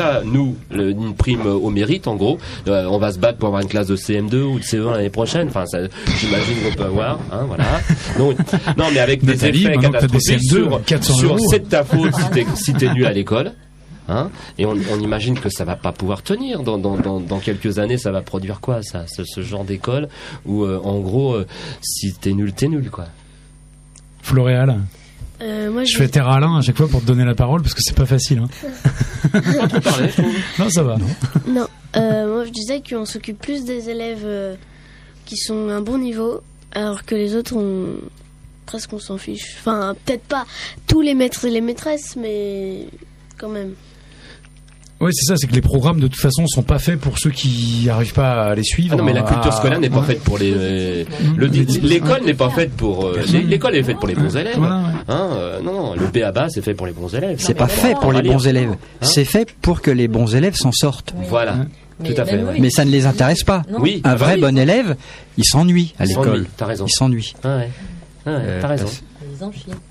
Speaker 4: pas, nous, une prime au mérite, en gros. On va se battre pour avoir une classe de CM2 ou de CE1 l'année prochaine. Enfin, ça, j'imagine qu'on peut avoir, hein, voilà. Donc, non, mais avec des effets catastrophiques sur c'est de ta faute si t'es nul à l'école. Hein, et on imagine que ça va pas pouvoir tenir dans quelques années. Ça va produire quoi, ça, ce genre d'école où en gros si t'es nul quoi.
Speaker 1: Floréal,
Speaker 6: moi
Speaker 1: je fais taire Alain à chaque fois pour te donner la parole parce que c'est pas facile, hein. Non, ça va.
Speaker 6: Non, moi je disais qu'on s'occupe plus des élèves qui sont à un bon niveau, alors que les autres presque on s'en fiche. Enfin, peut-être pas tous les maîtres et les maîtresses, mais quand même.
Speaker 1: Oui, c'est ça, c'est que les programmes de toute façon sont pas faits pour ceux qui n'arrivent pas à les suivre.
Speaker 4: Ah non, mais la culture scolaire n'est pas faite pour l'école n'est pas faite pour l'école est faite pour les bons élèves.
Speaker 1: Voilà,
Speaker 4: non, le B.A.B.A. c'est fait pour les bons élèves.
Speaker 2: C'est pas fait pour les bons élèves. C'est fait pour que les bons élèves s'en sortent.
Speaker 4: Voilà. Tout à fait.
Speaker 2: Mais ça ne les intéresse pas.
Speaker 4: Oui.
Speaker 2: Un vrai bon élève, il s'ennuie à l'école.
Speaker 4: T'as raison.
Speaker 2: Il s'ennuie.
Speaker 4: T'as raison.
Speaker 3: Ils en chient.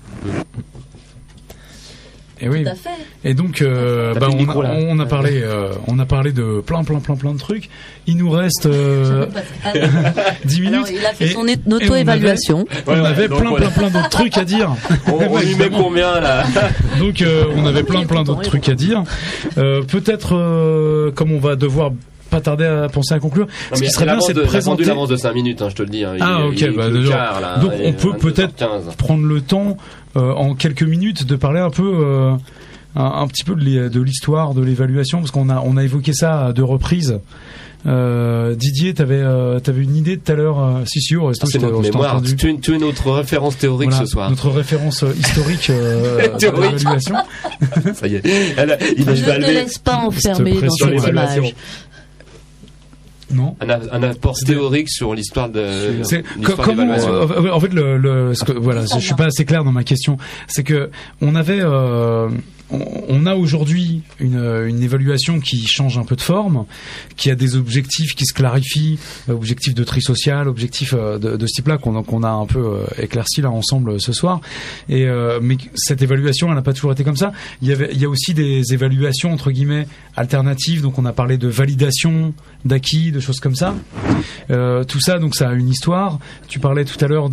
Speaker 1: Et oui.
Speaker 3: Tout à fait.
Speaker 1: Et donc, on a parlé de plein de trucs. Il nous reste 10 minutes.
Speaker 3: Alors, il a fait son auto-évaluation.
Speaker 1: On avait plein d'autres trucs à dire.
Speaker 4: On lui met combien là?
Speaker 1: Donc, on avait plein d'autres trucs à dire. Peut-être, comme on va devoir pas tarder à penser à conclure. Ce qui serait bien, c'est de présenter
Speaker 4: l'avance de 5 minutes, hein, je te le dis. Hein.
Speaker 1: Donc on peut peut-être prendre le temps en quelques minutes de parler un peu, un petit peu de l'histoire de l'évaluation, parce qu'on a évoqué ça à 2 reprises. Didier, t'avais une idée tout à l'heure. Si,
Speaker 4: c'est notre mémoire. Tu es notre référence théorique ce soir.
Speaker 1: Notre référence historique de l'évaluation.
Speaker 4: Ça y est.
Speaker 3: Ne te laisse pas enfermer dans cette image.
Speaker 1: Non.
Speaker 4: Un apport théorique sur l'histoire de l'évaluation.
Speaker 1: En fait, je suis pas assez clair dans ma question. C'est que on a aujourd'hui une évaluation qui change un peu de forme, qui a des objectifs qui se clarifient, objectifs de tri social, objectifs de ce type-là qu'on a un peu éclairci là ensemble ce soir. Et mais cette évaluation, elle n'a pas toujours été comme ça. Il y a aussi des évaluations entre guillemets alternatives. Donc on a parlé de validation d'acquis, de choses comme ça. Tout ça, donc ça a une histoire. Tu parlais tout à l'heure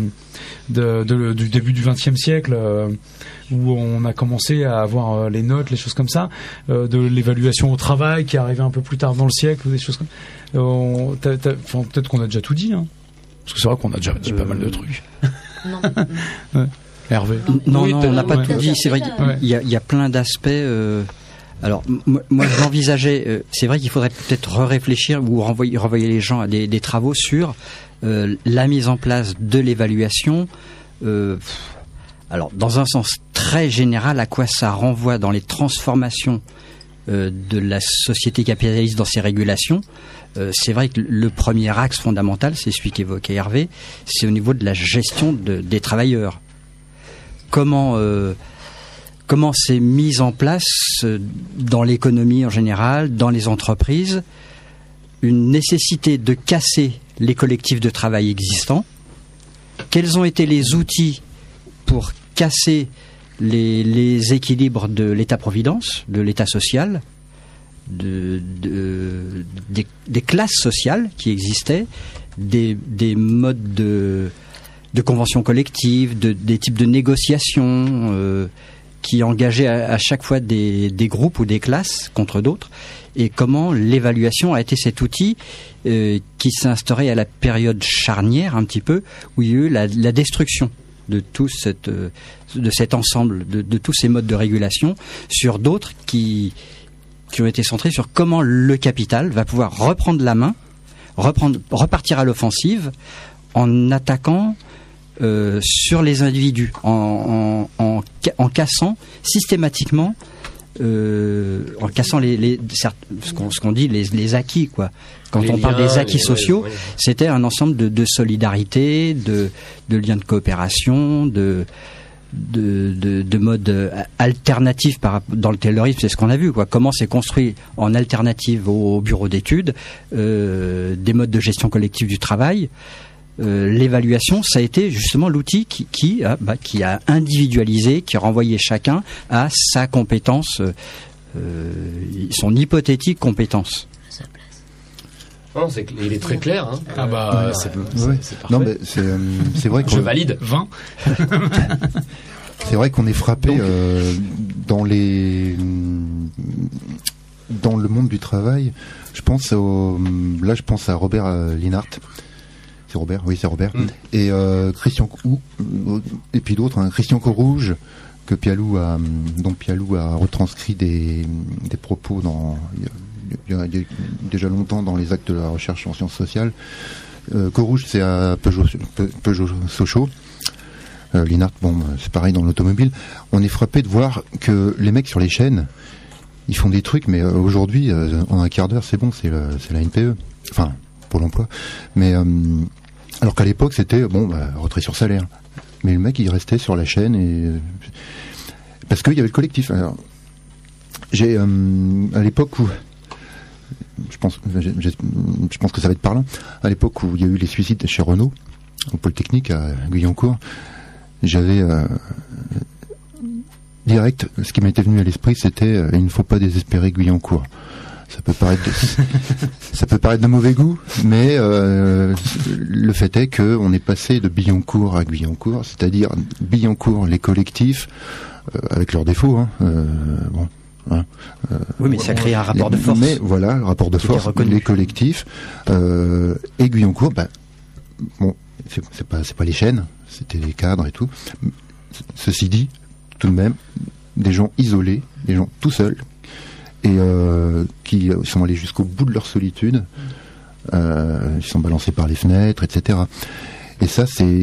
Speaker 1: du début du XXe siècle. Où on a commencé à avoir les notes, les choses comme ça, de l'évaluation au travail qui est arrivée un peu plus tard dans le siècle, ou des choses comme peut-être qu'on a déjà tout dit, hein, parce que c'est vrai qu'on a déjà dit pas mal de trucs.
Speaker 3: Non.
Speaker 1: Ouais. Hervé.
Speaker 2: Non, on n'a pas tout dit. C'est vrai qu'il y a plein d'aspects. Alors, moi, j'envisageais. C'est vrai qu'il faudrait peut-être réfléchir ou renvoyer les gens à des travaux sur la mise en place de l'évaluation. Alors, dans un sens très général, à quoi ça renvoie dans les transformations de la société capitaliste dans ses régulations. C'est vrai que le premier axe fondamental, c'est celui qu'évoquait Hervé, c'est au niveau de la gestion des travailleurs. Comment c'est mis en place dans l'économie en général, dans les entreprises, une nécessité de casser les collectifs de travail existants. Quels ont été les outils pour casser les équilibres de l'État-providence, de l'État social, des classes sociales qui existaient, des modes de conventions collectives, des types de négociations qui engageaient à chaque fois des groupes ou des classes contre d'autres, et comment l'évaluation a été cet outil qui s'est instauré à la période charnière un petit peu, où il y a eu la destruction de tout cet ensemble, de tous ces modes de régulation, sur d'autres qui ont été centrés sur comment le capital va pouvoir reprendre la main, repartir à l'offensive en attaquant sur les individus, en cassant systématiquement, en cassant ce qu'on dit les acquis, quoi. Quand on parle des acquis sociaux, c'était un ensemble de solidarité, de liens de coopération, de modes alternatifs dans le taylorisme. C'est ce qu'on a vu, quoi. Comment c'est construit en alternative au bureau d'études, des modes de gestion collective du travail. L'évaluation, ça a été justement l'outil qui a individualisé, qui a renvoyé chacun à sa compétence son hypothétique compétence.
Speaker 4: Non, il est très clair. Hein.
Speaker 1: Ah bah, c'est parfait.
Speaker 5: Non, mais c'est vrai que
Speaker 4: je valide.
Speaker 1: 20.
Speaker 5: C'est vrai qu'on est frappé dans le monde du travail. Je pense à Robert Linhart. C'est Robert, oui, c'est Robert. Et Christian et puis d'autres, hein, Christian Corouge, dont Pialou a retranscrit des propos il y a déjà longtemps dans les actes de la recherche en sciences sociales. Corouge, c'est à Peugeot-Sochaux. Linhart, c'est pareil dans l'automobile. On est frappé de voir que les mecs sur les chaînes, ils font des trucs, mais aujourd'hui, en un quart d'heure, c'est bon, c'est la NPE. Enfin, pour l'emploi. Mais alors qu'à l'époque, c'était retrait sur salaire. Mais le mec, il restait sur la chaîne parce qu'il y avait le collectif. Alors, j'ai à l'époque où je pense que ça va être parlant. À l'époque où il y a eu les suicides chez Renault, au Polytechnique à Guyancourt, j'avais direct, ce qui m'était venu à l'esprit, c'était il ne faut pas désespérer Guyancourt. Ça peut paraître de mauvais goût, mais le fait est qu'on est passé de Billancourt à Guyancourt, c'est-à-dire Billancourt, les collectifs, avec leurs défauts,
Speaker 2: oui, mais ça crée un rapport de force.
Speaker 5: Mais voilà, le rapport de force, les collectifs, et Guyancourt, c'est pas les chaînes, c'était les cadres et tout. Ceci dit, tout de même, des gens isolés, des gens tout seuls, et qui sont allés jusqu'au bout de leur solitude, ils sont balancés par les fenêtres, etc. Et ça,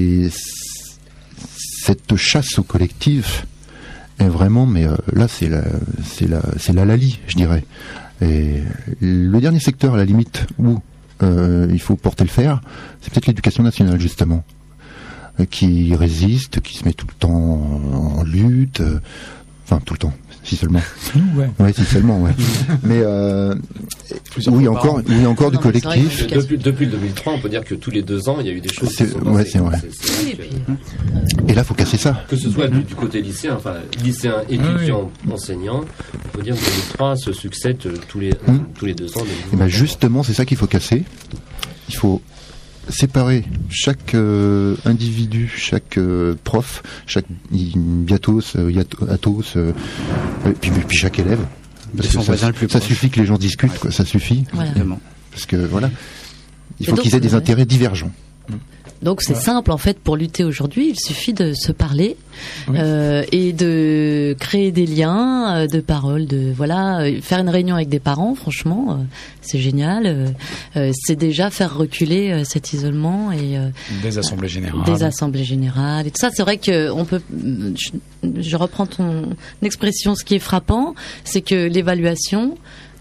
Speaker 5: cette chasse au collectif est vraiment, mais là, c'est la Lali, je dirais. Et le dernier secteur, à la limite, où il faut porter le fer, c'est peut-être l'éducation nationale, justement, qui résiste, qui se met tout le temps en lutte, enfin tout le temps, si seulement. Ouais, si seulement, ouais. Mais oui, encore du collectif.
Speaker 4: Depuis le 2003, on peut dire que tous les 2 ans, il y a eu des choses.
Speaker 5: C'est vrai. Et là, faut casser ça.
Speaker 4: Que ce soit du côté lycéen, étudiant, enseignant, on peut dire que 2003 se succèdent tous les 2 ans.
Speaker 5: Et ben justement, c'est ça qu'il faut casser. Il faut séparer chaque individu, chaque prof, chaque biatos, atos, puis chaque élève. Parce que ça suffit que les gens discutent, quoi. Ça suffit.
Speaker 3: Voilà.
Speaker 5: Parce que voilà, il faut qu'ils aient des intérêts divergents.
Speaker 3: Donc c'est simple en fait pour lutter aujourd'hui, il suffit de se parler et de créer des liens de parole, faire une réunion avec des parents, franchement c'est génial, c'est déjà faire reculer cet isolement et
Speaker 1: des assemblées générales
Speaker 3: et tout ça. C'est vrai que on peut, je reprends ton expression, ce qui est frappant, c'est que l'évaluation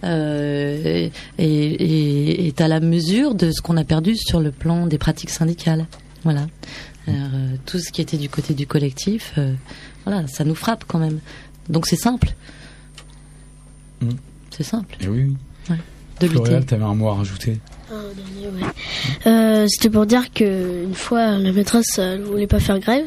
Speaker 3: est à la mesure de ce qu'on a perdu sur le plan des pratiques syndicales. Voilà. Alors, tout ce qui était du côté du collectif, ça nous frappe quand même. Donc c'est simple. C'est simple.
Speaker 1: Et oui.
Speaker 3: Ouais. De
Speaker 1: Florian,
Speaker 3: lutter.
Speaker 1: t'avais un mot à rajouter.
Speaker 6: C'était pour dire qu'une fois, la maîtresse ne voulait pas faire grève.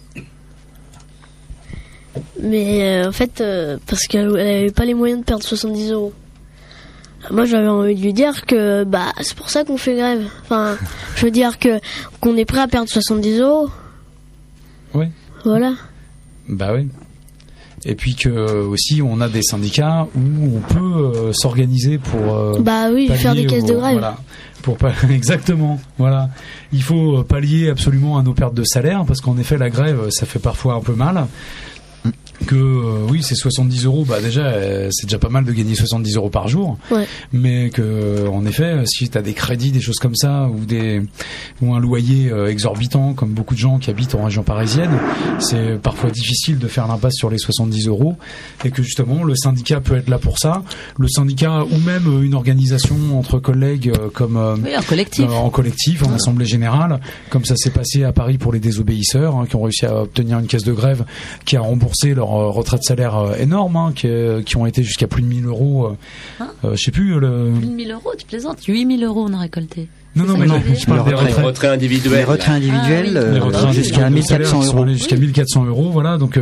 Speaker 6: Mais en fait, parce qu'elle n'avait pas les moyens de perdre 70 €. Moi, j'avais envie de lui dire que c'est pour ça qu'on fait grève. Enfin, je veux dire qu'on est prêt à perdre 70 €.
Speaker 1: Oui.
Speaker 6: Voilà.
Speaker 1: Bah oui. Et puis que aussi on a des syndicats où on peut s'organiser pour
Speaker 6: faire des caisses de grève.
Speaker 1: Voilà, exactement. Voilà. Il faut pallier absolument à nos pertes de salaire parce qu'en effet la grève ça fait parfois un peu mal. Que oui, c'est 70 €, déjà c'est déjà pas mal de gagner 70 € par jour, mais que en effet si tu as des crédits, des choses comme ça ou un loyer exorbitant comme beaucoup de gens qui habitent en région parisienne, c'est parfois difficile de faire l'impasse sur les 70 € et que justement le syndicat peut être là pour ça, le syndicat ou même une organisation entre collègues comme
Speaker 3: un collectif.
Speaker 1: En collectif, en assemblée générale, comme ça s'est passé à Paris pour les désobéisseurs qui ont réussi à obtenir une caisse de grève qui a remboursé leur retraite de salaire énorme, qui ont été jusqu'à plus de 1 000 €. Je sais plus.
Speaker 3: Plus de 1 000 €, tu plaisantes. 8 000 € on a récolté.
Speaker 1: Non, mais je parle des
Speaker 4: retraits individuels.
Speaker 2: Les retraits individuels, jusqu'à 1 400 euros.
Speaker 1: Jusqu'à 1 400 euros, voilà. Donc,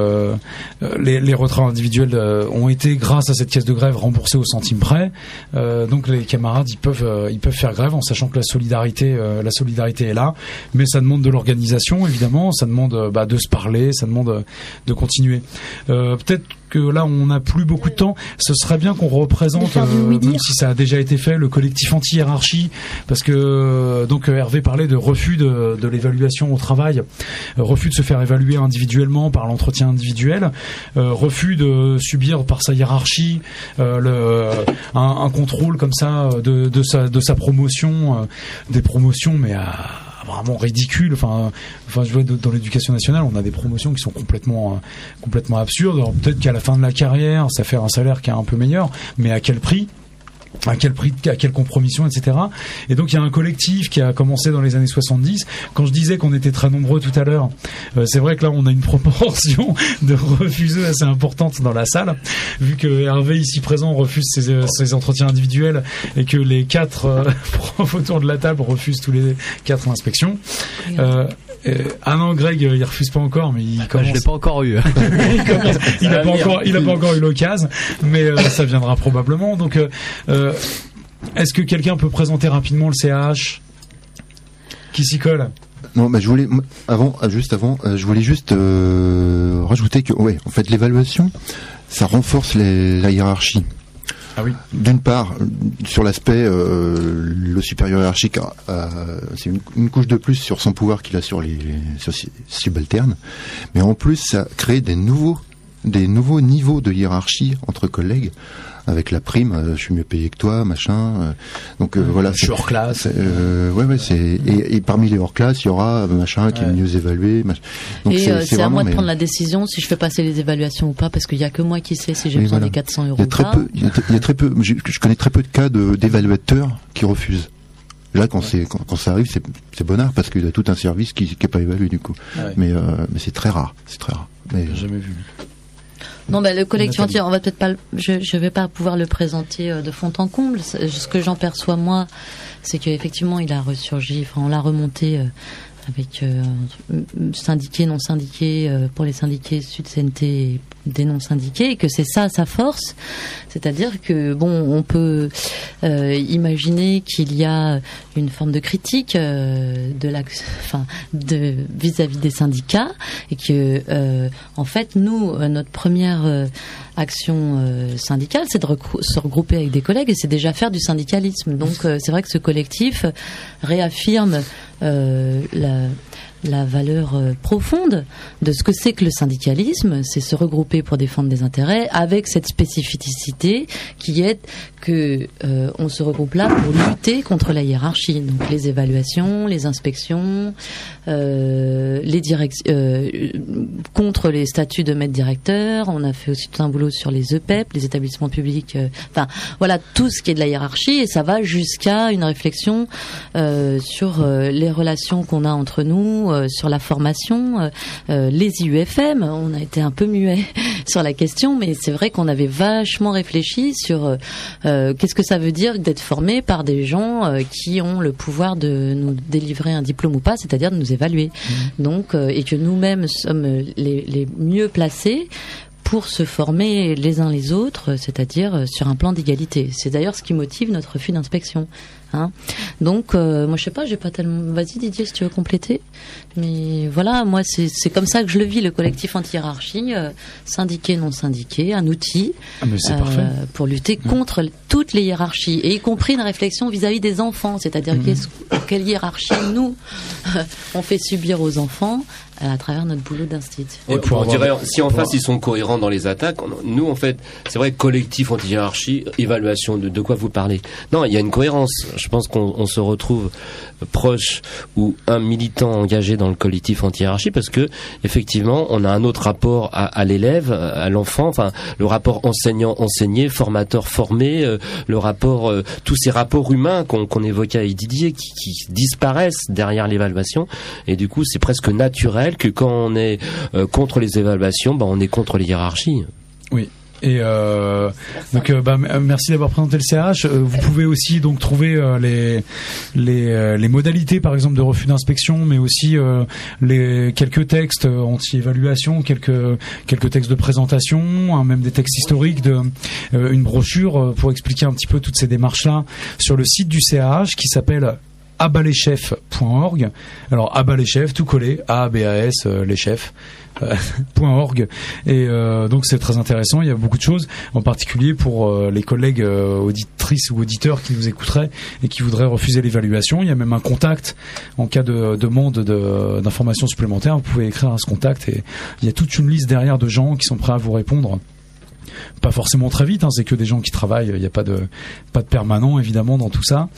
Speaker 1: les retraits individuels ont été, grâce à cette caisse de grève, remboursés au centime près. Donc, les camarades, ils peuvent faire grève en sachant que la solidarité est là. Mais ça demande de l'organisation, évidemment. Ça demande de se parler. Ça demande de continuer. Peut-être que là on n'a plus beaucoup de temps, ce serait bien qu'on représente, même si ça a déjà été fait, le collectif anti-hiérarchie, parce que donc Hervé parlait de refus de l'évaluation au travail, refus de se faire évaluer individuellement par l'entretien individuel, refus de subir par sa hiérarchie un contrôle comme ça de sa promotion, des promotions mais vraiment ridicule. Enfin, je vois dans l'éducation nationale, on a des promotions qui sont complètement absurdes. Alors, peut-être qu'à la fin de la carrière, ça fait un salaire qui est un peu meilleur, mais à quel prix, à quelle compromission, etc. Et donc il y a un collectif qui a commencé dans les années 70. Quand je disais qu'on était très nombreux tout à l'heure, c'est vrai que là on a une proportion de refuseux assez importante dans la salle, vu que Hervé ici présent refuse ses entretiens individuels et que les 4 profs autour de la table refusent tous les 4 l'inspection. Non, Greg, il refuse pas encore, mais il commence.
Speaker 7: Je l'ai pas encore eu.
Speaker 1: il a pas encore eu l'occasion, mais ça viendra probablement. Donc, est-ce que quelqu'un peut présenter rapidement le CAH qui s'y colle?
Speaker 5: Non, je voulais je voulais juste rajouter que en fait l'évaluation, ça renforce la hiérarchie.
Speaker 1: Ah oui.
Speaker 5: D'une part, sur l'aspect, le supérieur hiérarchique, c'est une couche de plus sur son pouvoir qu'il a sur les subalternes, mais en plus, ça crée des nouveaux niveaux de hiérarchie entre collègues, avec la prime, je suis mieux payé que toi, machin. Donc voilà.
Speaker 1: Je suis hors classe.
Speaker 5: Et parmi les hors classe, il y aura machin qui est mieux évalué.
Speaker 3: Donc c'est à moi de prendre la décision si je fais passer les évaluations ou pas, parce qu'il y a que moi qui sais si j'ai besoin des 400 euros.
Speaker 5: Il y a très peu. Je connais très peu de cas d'évaluateurs qui refusent. Là, quand ça arrive, c'est bonnard parce qu'il y a tout un service qui est pas évalué du coup. Mais c'est très rare. Mais
Speaker 1: jamais vu.
Speaker 3: Non, le collectif entier, on va peut-être pas, je vais pas pouvoir le présenter de fond en comble. Ce que j'en perçois moi, c'est qu'effectivement il a ressurgi, on l'a remonté avec syndiqués, non syndiqués, pour les syndiqués Sud-CNT et des non syndiqués, et que c'est ça sa force, c'est-à-dire que on peut imaginer qu'il y a une forme de critique vis-à-vis des syndicats, et que en fait nous notre première action syndicale, c'est de se regrouper avec des collègues, et c'est déjà faire du syndicalisme. Donc c'est vrai que ce collectif réaffirme la valeur profonde de ce que c'est que le syndicalisme, c'est se regrouper pour défendre des intérêts, avec cette spécificité qui est que on se regroupe là pour lutter contre la hiérarchie, donc les évaluations, les inspections, les contre les statuts de maître directeur. On a fait aussi tout un boulot sur les EPEP, les établissements publics, voilà, tout ce qui est de la hiérarchie, et ça va jusqu'à une réflexion sur les relations qu'on a entre nous, sur la formation, les IUFM. On a été un peu muet sur la question, mais c'est vrai qu'on avait vachement réfléchi sur qu'est-ce que ça veut dire d'être formé par des gens qui ont le pouvoir de nous délivrer un diplôme ou pas, c'est-à-dire de nous évaluer. Donc, et que nous-mêmes sommes les mieux placés pour se former les uns les autres, c'est-à-dire sur un plan d'égalité. C'est d'ailleurs ce qui motive notre refus d'inspection. Donc, moi je sais pas, j'ai pas tellement. Vas-y Didier, si tu veux compléter. Mais voilà, moi c'est comme ça que je le vis, le collectif anti-hiérarchie, syndiqué, non syndiqué, un outil pour lutter contre toutes les hiérarchies, et y compris une réflexion vis-à-vis des enfants, c'est-à-dire quelle hiérarchie nous on fait subir aux enfants à travers notre boulot d'instit.
Speaker 4: On dirait, si en face ils sont cohérents dans les attaques, nous en fait, c'est vrai, collectif anti-hiérarchie, évaluation, de quoi vous parlez? Non, il y a une cohérence. Je pense qu'on se retrouve proche ou un militant engagé dans le collectif anti-hiérarchie, parce que effectivement on a un autre rapport à l'élève, à l'enfant, le rapport enseignant-enseigné, formateur-formé, le rapport, tous ces rapports humains qu'on évoquait avec Didier qui disparaissent derrière l'évaluation, et du coup c'est presque naturel que quand on est contre les évaluations, on est contre les hiérarchies.
Speaker 1: Oui. Et donc merci d'avoir présenté le CRH. Vous pouvez aussi donc trouver les modalités par exemple de refus d'inspection, mais aussi les quelques textes anti-évaluation, quelques textes de présentation, hein, même des textes historiques, une brochure pour expliquer un petit peu toutes ces démarches là sur le site du CRH qui s'appelle abaslechefs.org. Alors abat les chefs tout collé, ABAS les chefs .org. Et donc c'est très intéressant, il y a beaucoup de choses, en particulier pour les collègues auditrices ou auditeurs qui nous écouteraient et qui voudraient refuser l'évaluation. Il y a même un contact en cas de demande d'informations supplémentaires. Vous pouvez écrire à ce contact et il y a toute une liste derrière de gens qui sont prêts à vous répondre. Pas forcément très vite, hein, c'est que des gens qui travaillent, il n'y a pas de permanent évidemment dans tout ça.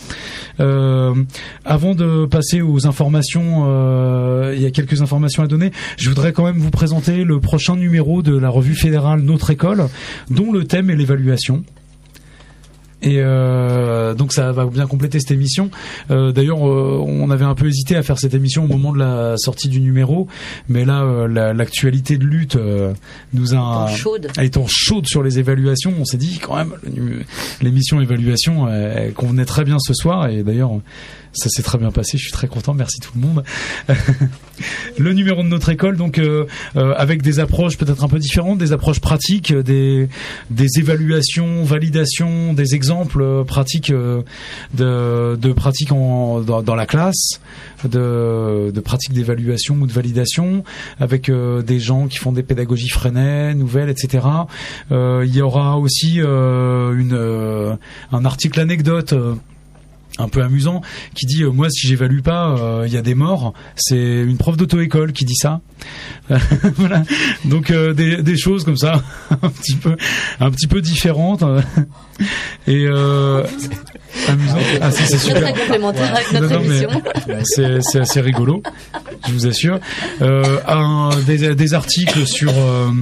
Speaker 1: Avant de passer aux informations, il y a quelques informations à donner. Je voudrais quand même vous présenter le prochain numéro de la revue fédérale Notre École, dont le thème est l'évaluation. Et donc ça va bien compléter cette émission. D'ailleurs, on avait un peu hésité à faire cette émission au moment de la sortie du numéro, mais là, l'actualité de lutte nous a étant chaude sur les évaluations. On s'est dit quand même l'émission évaluation elle convenait très bien ce soir. Et d'ailleurs, ça s'est très bien passé. Je suis très content. Merci tout le monde. Le numéro de Notre École, donc avec des approches peut-être un peu différentes, des approches pratiques, des évaluations, validations, des exemples pratiques de pratiques dans la classe, de pratiques d'évaluation ou de validation, avec des gens qui font des pédagogies Freinet, nouvelles, etc. Il y aura aussi un article anecdote un peu amusant qui dit moi si j'évalue pas il y a des morts. C'est une prof d'auto-école qui dit ça. Voilà. Donc des choses comme ça un petit peu différentes et amusant. Ah c'est super.
Speaker 3: Très complémentaire avec notre émission.
Speaker 1: C'est assez rigolo, je vous assure. Des articles sur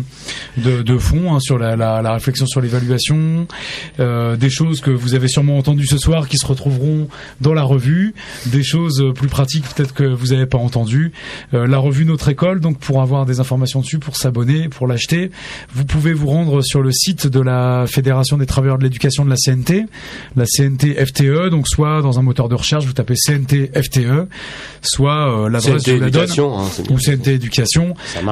Speaker 1: de fond, hein, sur la réflexion sur l'évaluation, des choses que vous avez sûrement entendues ce soir qui se retrouveront dans la revue, des choses plus pratiques peut-être que vous n'avez pas entendues. La revue Notre École, donc pour avoir des informations dessus, pour s'abonner, pour l'acheter, vous pouvez vous rendre sur le site de la Fédération des travailleurs de l'éducation de la CNT FTE, donc soit dans un moteur de recherche vous tapez CNT FTE, soit l'adresse je vous la donne, ou CNT Éducation,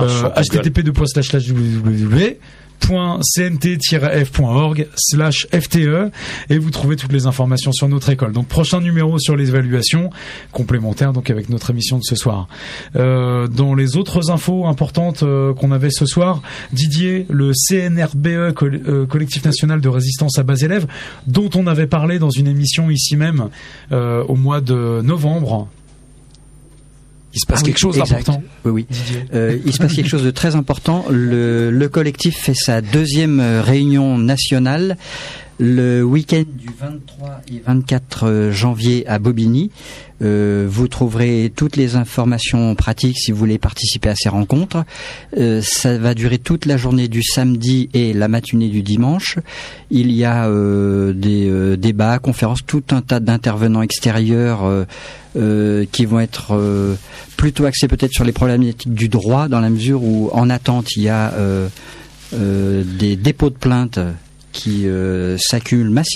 Speaker 1: http://www.cnt-f.org/FTE et vous trouvez toutes les informations sur Notre École. Donc prochain numéro sur les évaluations complémentaires donc avec notre émission de ce soir. Dans les autres infos importantes qu'on avait ce soir, Didier, le CNRBE Collectif National de Résistance à Bas Élèves, dont on avait parlé dans une émission ici même au mois de novembre. Il se passe quelque chose d'important.
Speaker 2: Oui. Il se passe quelque chose de très important. Le collectif fait sa deuxième réunion nationale le week-end du 23 et 24 janvier à Bobigny. Vous trouverez toutes les informations pratiques si vous voulez participer à ces rencontres. Ça va durer toute la journée du samedi et la matinée du dimanche. Il y a des débats, conférences, tout un tas d'intervenants extérieurs qui vont être plutôt axés peut-être sur les problématiques du droit, dans la mesure où en attente il y a des dépôts de plaintes qui s'accumulent massivement